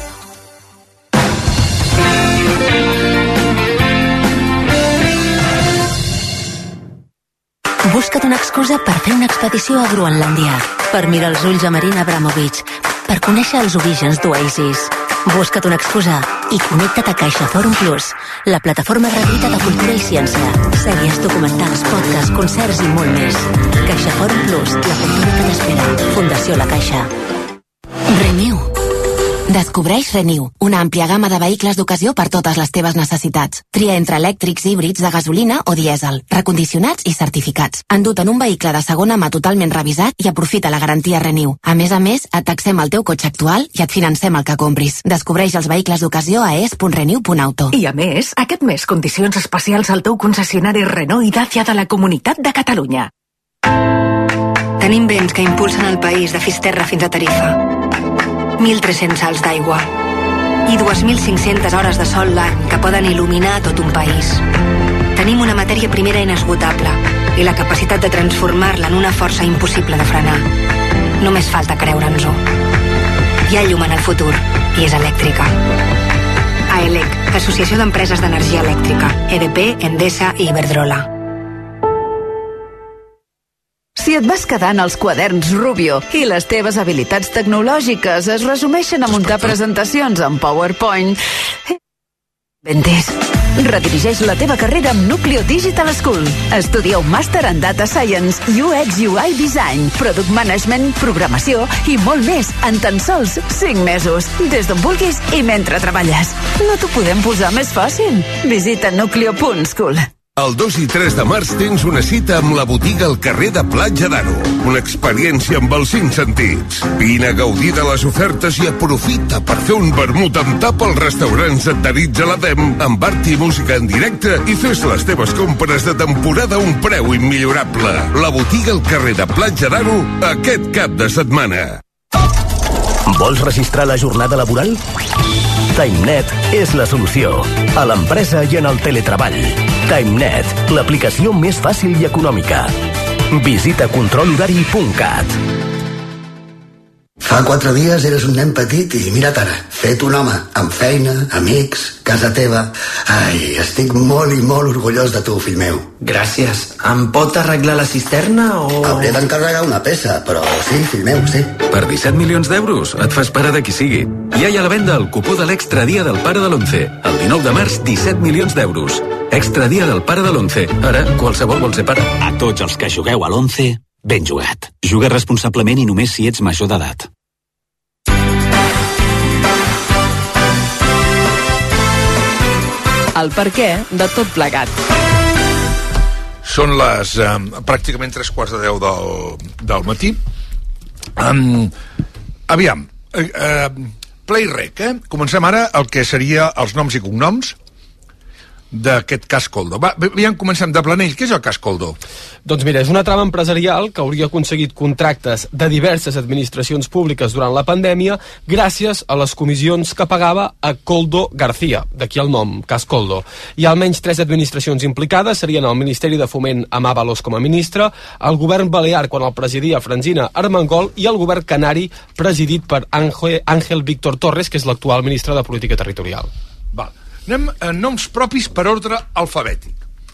Busca't una excusa per fer una expedició a Groenlàndia, per mirar els ulls a Marina Abramovic, per conèixer els orígens d'Oasis. Busca't una excusa i connecta't a CaixaForum Plus, la plataforma gratuïta de cultura i ciència. Sèries, documentals, podcasts, concerts i molt més. CaixaForum Plus, la cultura que t'espera. Fundació La Caixa. Renew. Descobreix Renew, una àmplia gamma de vehicles d'ocasió per totes les teves necessitats. Tria entre elèctrics, híbrids, de gasolina o dièsel, recondicionats i certificats. Endut en un vehicle de segona mà totalment revisat i aprofita la garantia Renew. A més, et taxem el teu cotxe actual i et financem el que compris. Descobreix els vehicles d'ocasió a es.renew.auto. I a més, aquest mes, condicions especials al teu concessionari Renault i Dacia de la Comunitat de Catalunya. Tenim vents que impulsen el país de Fisterra fins a Tarifa. 1.300 salts d'aigua i 2.500 hores de sol l'any que poden il·luminar tot un país. Tenim una matèria primera inesgotable i la capacitat de transformar-la en una força impossible de frenar. Només falta creure'ns-ho. Hi ha llum en el futur i és elèctrica. AELEC, Associació d'Empreses d'Energia Elèctrica, EDP, Endesa i Iberdrola. Si et vas quedar en els quaderns Rubio i les teves habilitats tecnològiques es resumeixen a muntar presentacions en PowerPoint... Ventes. Redirigeix la teva carrera amb Nucleo Digital School. Estudia un màster en Data Science, UX UI Design, Product Management, Programació i molt més en tan sols 5 mesos. Des d'on vulguis i mentre treballes. No t'ho podem posar més fàcil. Visita nucleo.school. El 2 i 3 de març tens una cita amb la botiga al carrer de Platja d'Aro. Una experiència amb els 5 sentits. Vine a gaudir de les ofertes i aprofita per fer un vermut amb tap als restaurants adherits a l'ADEM, amb art i música en directe i fes les teves compres de temporada a un preu immillorable. La botiga al carrer de Platja d'Aro aquest cap de setmana. Vols registrar la jornada laboral? TimeNet és la solució. A l'empresa i en el teletreball. TimeNet, l'aplicació més fàcil i econòmica. Visita controlhorari.cat. Fa 4 dies eres un nen petit i mira't ara, fet un home, amb feina, amics, casa teva. Ai, estic molt i molt orgullós de tu, fill meu. Gràcies. Em pot arreglar la cisterna o...? Hauré d'encarregar una peça, però sí, fill meu, sí. Per 17 milions d'euros et fas pare de qui sigui. Ja hi ha a la venda el cupó de l'Extra Dia del Pare de l'11. El 19 de març, 17 milions d'euros. Extra Dia del Pare de l'11. Ara, qualsevol vol ser pare. A tots els que jugueu a l'11, ben jugat. Juga responsablement i només si ets major d'edat. El perquè de tot plegat. Són les pràcticament 3:15 del matí. Aviam, play rec, Comencem ara el que seria els noms i cognoms d'aquest cas Koldo. Aviam, comencem de Planell. Què és el cas Koldo? Doncs mira, és una trama empresarial que hauria aconseguit contractes de diverses administracions públiques durant la pandèmia gràcies a les comissions que pagava a Koldo García, d'aquí el nom, cas Koldo. Hi ha almenys 3 administracions implicades, serien el Ministeri de Foment amb Ábalos com a ministre, el govern balear quan el presidia Francina Armengol i el govern canari presidit per Ángel Víctor Torres, que és l'actual ministre de Política Territorial. Val. Anem a noms propis per ordre alfabètic.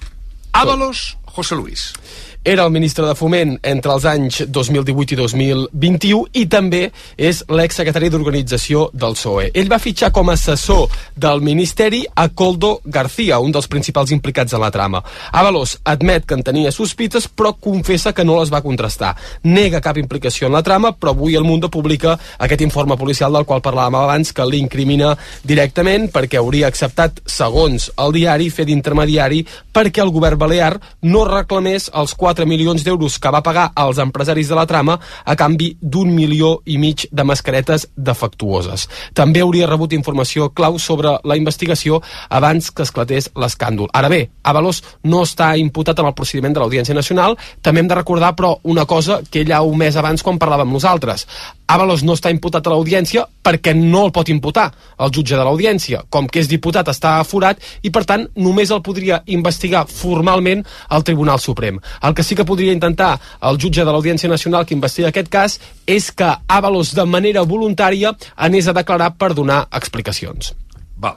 Ábalos, José Luis. Era el ministre de Foment entre els anys 2018 i 2021 i també és l'exsecretari d'Organització del PSOE. Ell va fitxar com a assessor del Ministeri a Koldo García, un dels principals implicats en la trama. Ábalos admet que en tenia sospites, però confessa que no les va contrastar. Nega cap implicació en la trama, però avui El Mundo publica aquest informe policial del qual parlàvem abans, que l'incrimina directament perquè hauria acceptat, segons el diari, fer d'intermediari perquè el govern balear no reclamés els 4 milions d'euros que va pagar als empresaris de la trama a canvi d'1,5 milions de mascaretes defectuoses. També hauria rebut informació clau sobre la investigació abans que esclatés l'escàndol. Ara bé, Ábalos no està imputat en el procediment de l'Audiència Nacional. També hem de recordar, però, una cosa que ell ha omès abans quan parlàvem nosaltres. Ábalos no està imputat a l'Audiència perquè no el pot imputar el jutge de l'Audiència. Com que és diputat està aforat i, per tant, només el podria investigar formalment al Tribunal Suprem. El que sí que podria intentar el jutge de l'Audiència Nacional que investiga aquest cas és que Ábalos de manera voluntària anés a declarar per donar explicacions. Val.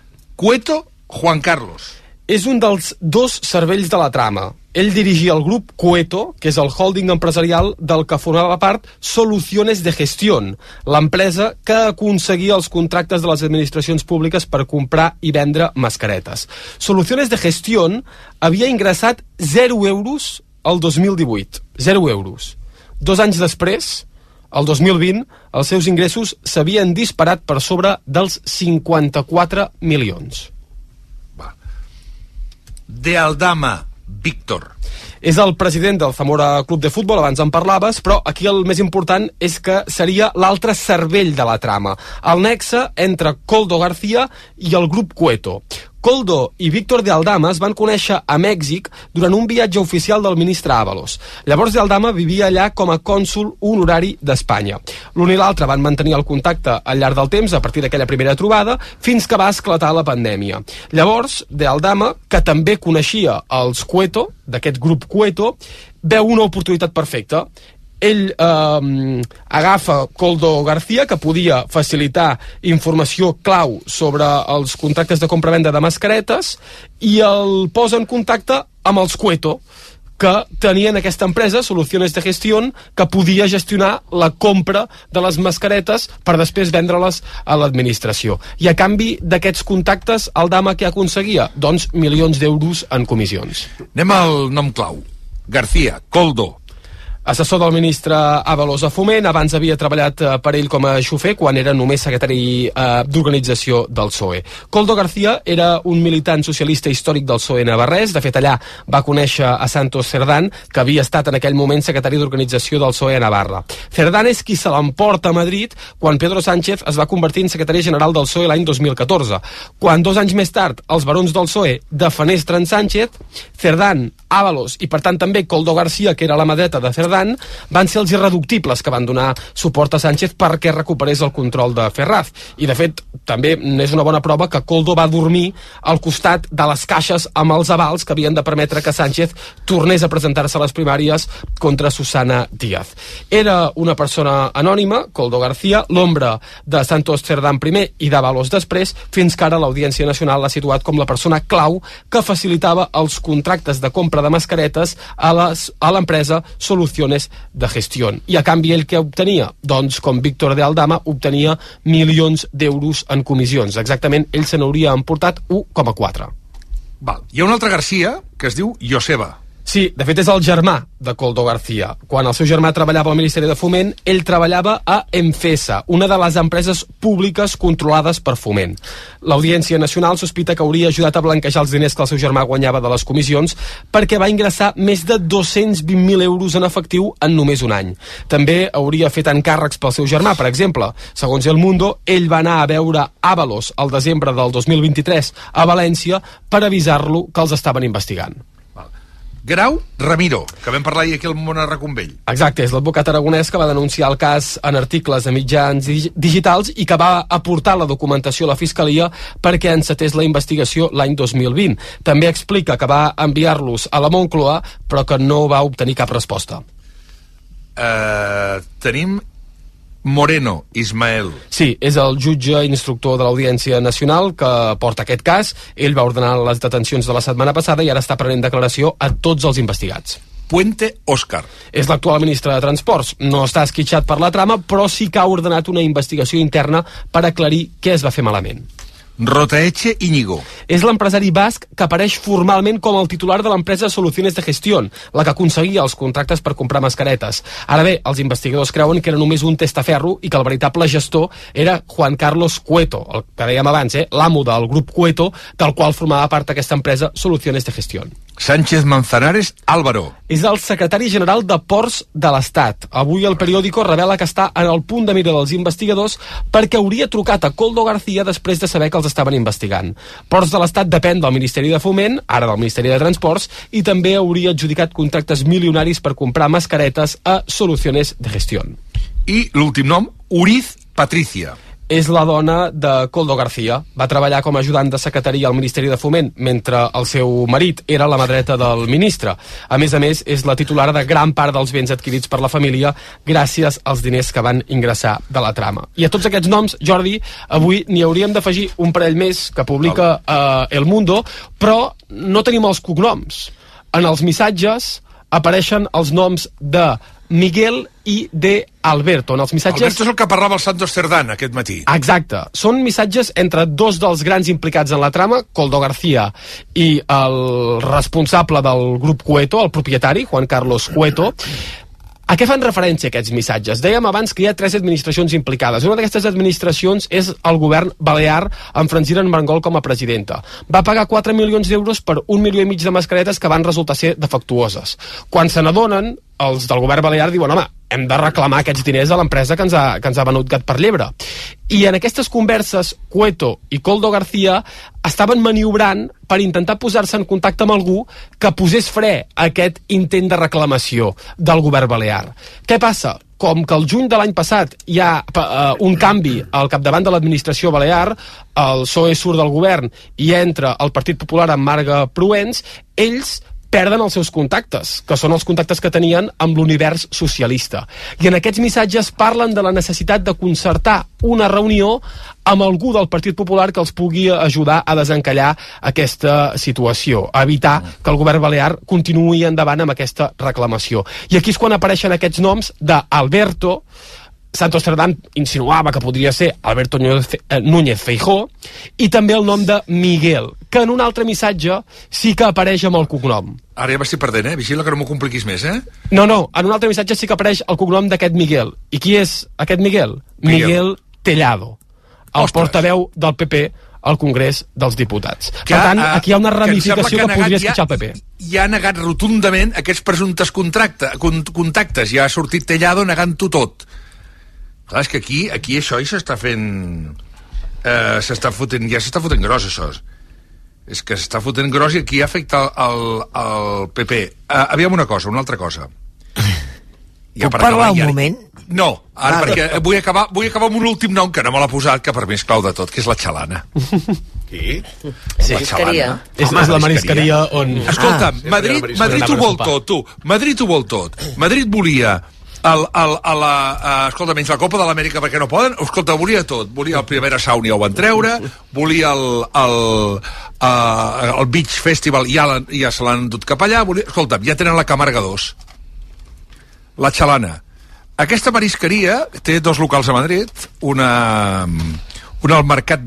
Cueto, Juan Carlos. És un dels 2 cervells de la trama. Ell dirigia el grup Cueto, que és el holding empresarial del que formava part Soluciones de Gestión, l'empresa que aconseguia els contractes de les administracions públiques per comprar i vendre mascaretes. Soluciones de Gestión havia ingressat 0 euros el 2018. 0 euros. 2 anys després, el 2020, els seus ingressos s'havien disparat per sobre dels 54 milions. De Aldama, Víctor. És el president del Zamora Club de Futbol, abans en parlaves, però aquí el més important és que seria l'altre cervell de la trama, el nexe entre Koldo García i el grup Cueto. Koldo i Víctor de Aldama es van conèixer a Mèxic durant un viatge oficial del ministre Ábalos. Llavors de Aldama vivia allà com a cònsol honorari d'Espanya. L'un i l'altre van mantenir el contacte al llarg del temps a partir d'aquella primera trobada fins que va esclatar la pandèmia. Llavors, de Aldama, que també coneixia els Cueto, d'aquest grup Cueto, veu una oportunitat perfecta. Ell agafa Koldo García, que podia facilitar informació clau sobre els contractes de compra-venda de mascaretes, i el posa en contacte amb els Cueto, que tenien aquesta empresa, Soluciones de Gestión, que podia gestionar la compra de les mascaretes per després vendre-les a l'administració. I a canvi d'aquests contactes, Aldama què aconseguia? Doncs milions d'euros en comissions. Anem al nom clau. García, Koldo. Assessor del ministre Ábalos a Foment, abans havia treballat per ell com a xofer quan era només secretari d'organització del PSOE. Koldo García era un militant socialista històric del PSOE navarrès. De fet, allà va conèixer a Santos Cerdán, que havia estat en aquell moment secretari d'organització del PSOE a Navarra. Cerdán és qui se l'emporta a Madrid quan Pedro Sánchez es va convertir en secretari general del PSOE l'any 2014. Quan 2 anys més tard els barons del PSOE defenestren Sánchez, Cerdán, Ábalos i per tant també Koldo García, que era la mà dreta de Cerdán, van ser els irreductibles que van donar suport a Sánchez perquè recuperés el control de Ferraz. I de fet també és una bona prova que Koldo va dormir al costat de les caixes amb els avals que havien de permetre que Sánchez tornés a presentar-se a les primàries contra Susana Díaz. Era una persona anònima, Koldo García, l'ombra de Santos Cerdán primer i d'Ábalos després, fins que ara l'Audiència Nacional l'ha situat com la persona clau que facilitava els contractes de compra de mascaretes a l'empresa Soluciones de Gestión. I a canvi ell què obtenia? Doncs, com Víctor de Aldama, obtenia milions d'euros en comissions. Exactament, ell se n'hauria emportat 1,4. Val. Hi ha un altre García que es diu Joseba. Sí, de fet és el germà de Koldo García. Quan el seu germà treballava al Ministeri de Foment, ell treballava a Enfesa, una de les empreses públiques controlades per Foment. L'Audiència Nacional sospita que hauria ajudat a blanquejar els diners que el seu germà guanyava de les comissions perquè va ingressar més de 220.000 euros en efectiu en només un any. També hauria fet encàrrecs pel seu germà, per exemple. Segons El Mundo, ell va anar a veure Ábalos al desembre del 2023 a València per avisar-lo que els estaven investigant. Grau Ramiro, que vam parlar ahir aquí al Món a Reconvell. Exacte, és l'advocat aragonès que va denunciar el cas en articles de mitjans digitals i que va aportar la documentació a la Fiscalia perquè encetés la investigació l'any 2020. També explica que va enviar-los a la Moncloa, però que no va obtenir cap resposta. Tenim Moreno Ismael. Sí, és el jutge instructor de l'Audiència Nacional que porta aquest cas. Ell va ordenar les detencions de la setmana passada i ara està prenent declaració a tots els investigats. Puente Òscar. És l'actual ministre de Transports. No està esquitxat per la trama, però sí que ha ordenat una investigació interna per aclarir què es va fer malament. Rotaeche Íñigo. És l'empresari basc que apareix formalment com el titular de l'empresa Soluciones de Gestión, la que aconseguia els contractes per comprar mascaretes. Ara bé, els investigadors creuen que era només un testaferro i que el veritable gestor era Juan Carlos Cueto, el que dèiem abans, l'amo del grup Cueto, del qual formava part aquesta empresa Soluciones de Gestión. Sánchez Manzanares Álvaro. És el secretari general de Ports de l'Estat. Avui el periòdico revela que està en el punt de mira dels investigadors perquè hauria trucat a Koldo García després de saber que els estaven investigant. Ports de l'Estat depèn del Ministeri de Foment, ara del Ministeri de Transports, i també hauria adjudicat contractes milionaris per comprar mascaretes a Soluciones de Gestión. I l'últim nom, Uriz Patricia. És la dona de Koldo García. Va treballar com a ajudant de secretaria al Ministeri de Foment, mentre el seu marit era la mà dreta del ministre. A més, és la titular de gran part dels béns adquirits per la família gràcies als diners que van ingressar de la trama. I a tots aquests noms, Jordi, avui n'hi hauríem d'afegir un parell més que publica El Mundo, però no tenim els cognoms. En els missatges apareixen els noms de Miguel i de Alberto. En els missatges... Alberto és el que parlava el Santos Cerdán aquest matí. Exacte. Són missatges entre dos dels grans implicats en la trama, Koldo García i el responsable del grup Cueto, el propietari, Juan Carlos Cueto. A què fan referència aquests missatges? Dèiem abans que hi ha 3 administracions implicades. Una d'aquestes administracions és el govern balear amb Francina Armengol com a presidenta. Va pagar 4 milions d'euros per 1,5 milions de mascaretes que van resultar ser defectuoses. Quan se n'adonen, els del govern balear diuen, home, hem de reclamar aquests diners a l'empresa que ens ha venut gat per llebre. I en aquestes converses, Cueto i Koldo García estaven maniobrant per intentar posar-se en contacte amb algú que posés fre a aquest intent de reclamació del govern balear. Què passa? Com que el juny de l'any passat hi ha un canvi al capdavant de l'administració balear, el PSOE surt del govern i entra el Partit Popular amb Marga Pruens, ells perden els seus contactes, que són els contactes que tenien amb l'univers socialista. I en aquests missatges parlen de la necessitat de concertar una reunió amb algú del Partit Popular que els pugui ajudar a desencallar aquesta situació, a evitar que el govern balear continuï endavant amb aquesta reclamació. I aquí és quan apareixen aquests noms d'Alberto. Santos Cerdán insinuava que podria ser Alberto Núñez Feijóo, i també el nom de Miguel, que en un altre missatge sí que apareix amb el cognom. Ara ja m'estic perdent, Vigila que no m'ho compliquis més, No, en un altre missatge sí que apareix el cognom d'aquest Miguel. I qui és aquest Miguel? Miguel Tellado, el portaveu del PP al Congrés dels Diputats. Per tant, aquí hi ha una ramificació que podria esquitxar el PP. Ja ha negat rotundament aquests presumptes contactes. Ja ha sortit Tellado negant-ho tot. Clar, és que aquí això s'està fent... s'està fotent gros, això. És que s'està fotent gros i aquí afecta el PP. Aviam una altra cosa. Puc parlar un moment? No, ara perquè vull acabar amb un últim nom que no me l'ha posat, que per mi és clau de tot, que és la Xalana. Sí, la Xalana. És la marisqueria on... Escolta, Madrid ho vol tot, tu. Madrid ho vol tot. Madrid volia... escolta, menys la Copa de l'Amèrica perquè no poden, escolta, volia tot. Volia el Primera Sauna, ja ho van treure, volia el Beach Festival, ja se l'han dut cap allà, escolta, ja tenen la Camarga 2, la Xalana. Aquesta marisqueria té 2 locals a Madrid, una al Mercat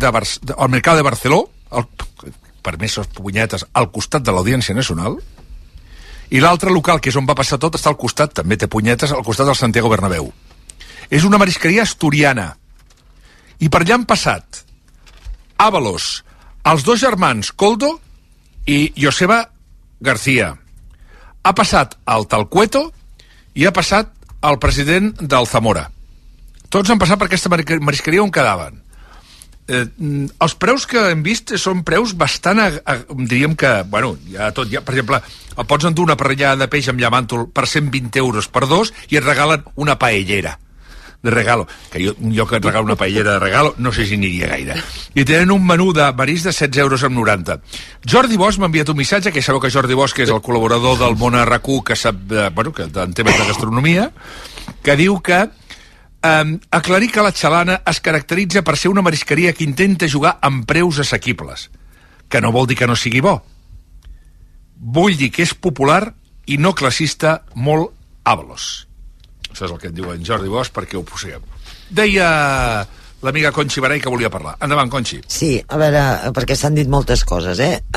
de Barceló, per més punyetes, al costat de l'Audiència Nacional, I l'altre local, que és on va passar tot, està al costat, també té punyetes, al costat del Santiago Bernabéu. És una marisqueria asturiana. I per allà han passat Ábalos, els dos germans Koldo i Joseba García. Ha passat el Talcueto i ha passat el president del Zamora. Tots han passat per aquesta marisqueria on quedaven. Els preus que hem vist són preus bastant, diríem que, bueno, per exemple, pots endur una parrillada de peix amb llamàntol per 120 euros per dos i et regalen una paellera de regalo, que jo que et regalo una paellera de regalo no sé si aniria gaire. I tenen un menú de marisc de 16,90 euros. Jordi Bosch m'ha enviat un missatge, que sabeu que Jordi Bosch és el col·laborador del Món RQ, que sap, que en temes de gastronomia, que diu que aclarir que la Xalana es caracteritza per ser una marisqueria que intenta jugar amb preus assequibles, que no vol dir que no sigui bo. Vull dir que és popular i no classista, molt Ábalos. Això és el que et diu en Jordi Bosch, perquè ho posem. Deia l'amiga Conxi Barai que volia parlar. Endavant, Conxi. Sí, a veure, perquè s'han dit moltes coses,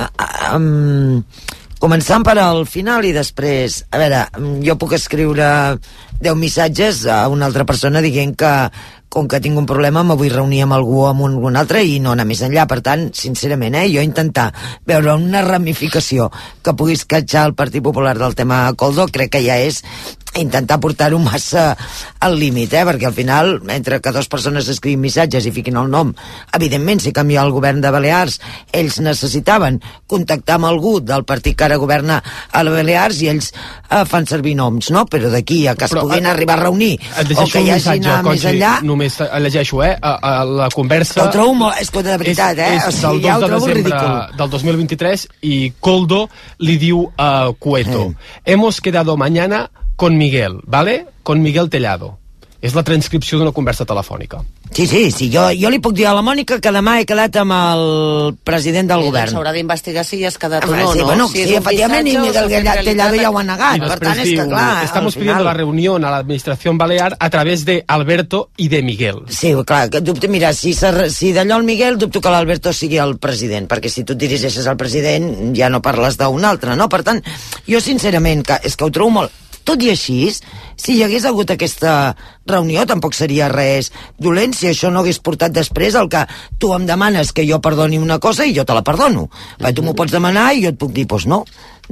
començant per al final i després, a veure, jo puc escriure 10 missatges a una altra persona dient que com que tinc un problema me vull reunir amb algú o amb un altre i no anar més enllà. Per tant, sincerament, jo intentar veure una ramificació que pugui escatxar el Partit Popular del tema Koldo crec que ja és intentar portar-ho massa al límit, perquè al final, entre que dues persones escrivin missatges i fiquin el nom, evidentment, si canvia el govern de Balears, ells necessitaven contactar amb algú del partit que ara governa a les Balears i ells fan servir noms, no? Però d'aquí a que es puguin arribar a reunir o que hi hagi anar més enllà... Només llegeixo, la conversa... Ho trobo molt... És que de veritat, o sigui, ja ho trobo ridícul. Del 2023 i Koldo li diu a Cueto hemos quedado mañana con Miguel, ¿vale? Con Miguel Tellado. És la transcripció d'una conversa telefònica. Sí, jo li puc dir a la Mònica que demà he quedat amb el president del govern. S'haurà d'investigar si hi has quedat o no, sí, no? Bueno, sí, efectivament, i Miguel Tellado ja ho ha negat. I per tant, és que, clar, estamos pidiendo la reunión a la administración balear a través de Alberto y de Miguel. Sí, clar, que dubte, mira, si d'allò el Miguel, dubto que l'Alberto sigui el president, perquè si tu et dirigeixes al president ja no parles d'un altre, no? Per tant, jo sincerament, és que ho trobo molt... Tot i així, si hi hagués hagut aquesta reunió, tampoc seria res dolent si això no hagués portat després el que tu em demanes que jo perdoni una cosa i jo te la perdono. Tu m'ho pots demanar i jo et puc dir, doncs no,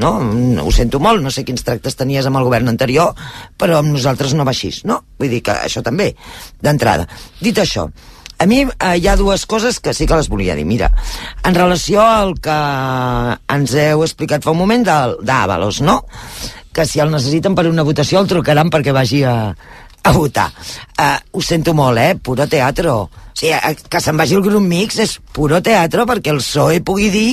ho sento molt, no sé quins tractes tenies amb el govern anterior, però amb nosaltres no va així, no? Vull dir que això també, d'entrada. Dit això, a mi hi ha dues coses que sí que les volia dir. Mira, en relació al que ens heu explicat fa un moment d'Ábalos, no? Que si el necessiten per una votació el trucaran perquè vagi a votar. Ho sento molt, puro teatro. O sigui, que se'n vagi el grup mix és puro teatro perquè el PSOE pugui dir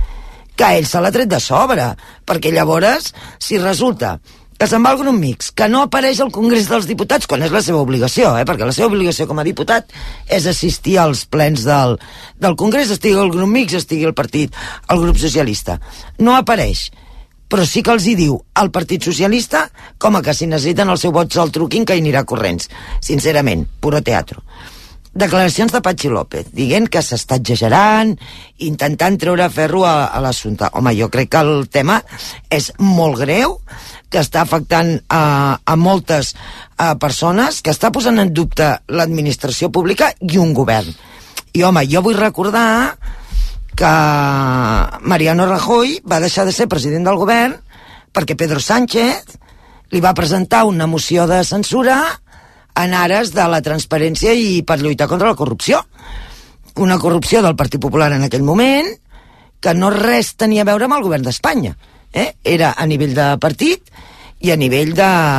que ell se l'ha tret de sobre. Perquè llavors, si resulta que se'n va al grup mix, que no apareix al Congrés dels Diputats, quan és la seva obligació, perquè la seva obligació com a diputat és assistir als plens del Congrés, estigui el grup mix, estigui el partit, el grup socialista. No apareix, però sí que els hi diu al Partit Socialista com que si necessiten el seu vot se'l truquin que hi anirà corrents. Sincerament, puro teatro. Declaracions de Patxi López dient que s'està exagerant, intentant treure ferro a l'assumpte. Home, jo crec que el tema és molt greu, que està afectant a moltes persones, que està posant en dubte l'administració pública i un govern. I home, jo vull recordar que Mariano Rajoy va deixar de ser president del govern perquè Pedro Sánchez li va presentar una moció de censura en ares de la transparència i per lluitar contra la corrupció. Una corrupció del Partit Popular en aquell moment que no res tenia a veure amb el govern d'Espanya. Era a nivell de partit i a nivell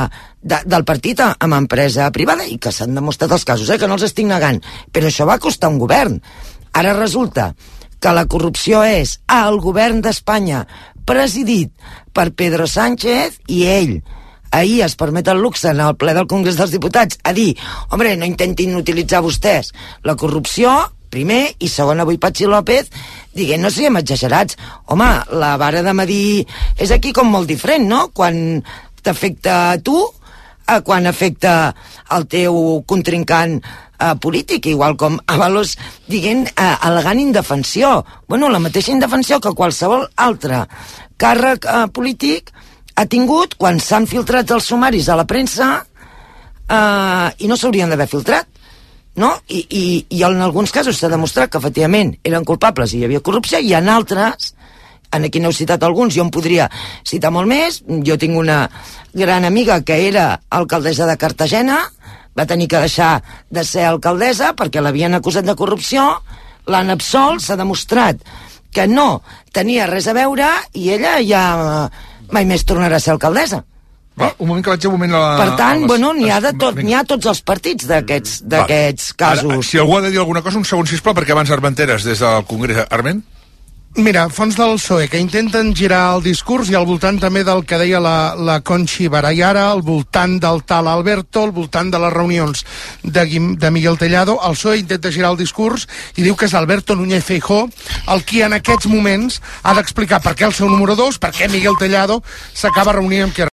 del partit amb empresa privada i que s'han demostrat els casos, que no els estic negant. Però això va costar un govern. Ara resulta que la corrupció és al govern d'Espanya presidit per Pedro Sánchez i ell ahir es permet el luxe en el ple del Congrés dels Diputats a dir, home, no intentin utilitzar vostès la corrupció, primer, i segon, avui Patxi López dient, no siguem exagerats. Home, la vara de medir és aquí com molt diferent, no? Quan t'afecta a tu, quan afecta el teu contrincant polític, igual com Ábalos dient, al·legant indefensió. Bueno, la mateixa indefensió que qualsevol altre càrrec polític ha tingut quan s'han filtrat els sumaris a la premsa i no s'haurien d'haver filtrat, no? I en alguns casos s'ha demostrat que efectivament eren culpables i hi havia corrupció, i en altres, aquí n'heu citat alguns, jo en podria citar molt més. Jo tinc una gran amiga que era alcaldessa de Cartagena, va tenir que deixar de ser alcaldessa perquè l'havien acusat de corrupció, l'han absolt, s'ha demostrat que no tenia res a veure i ella ja mai més tornarà a ser alcaldessa. Va, un moment que vaig un moment per tant, n'hi ha tots els partits d'aquests casos. Ara, si algú ha de dir alguna cosa, un segon, sisplau, perquè abans Armenteres, des del Congrés. Arment? Mira, fons del PSOE, que intenten girar el discurs i al voltant també del que deia la Conchi Barayara, al voltant del tal Alberto, al voltant de les reunions de Miguel Tellado. El PSOE intenta girar el discurs i diu que és Alberto Núñez Feijóo el qui en aquests moments ha d'explicar per què el seu número 2, per què Miguel Tellado s'acaba reunint amb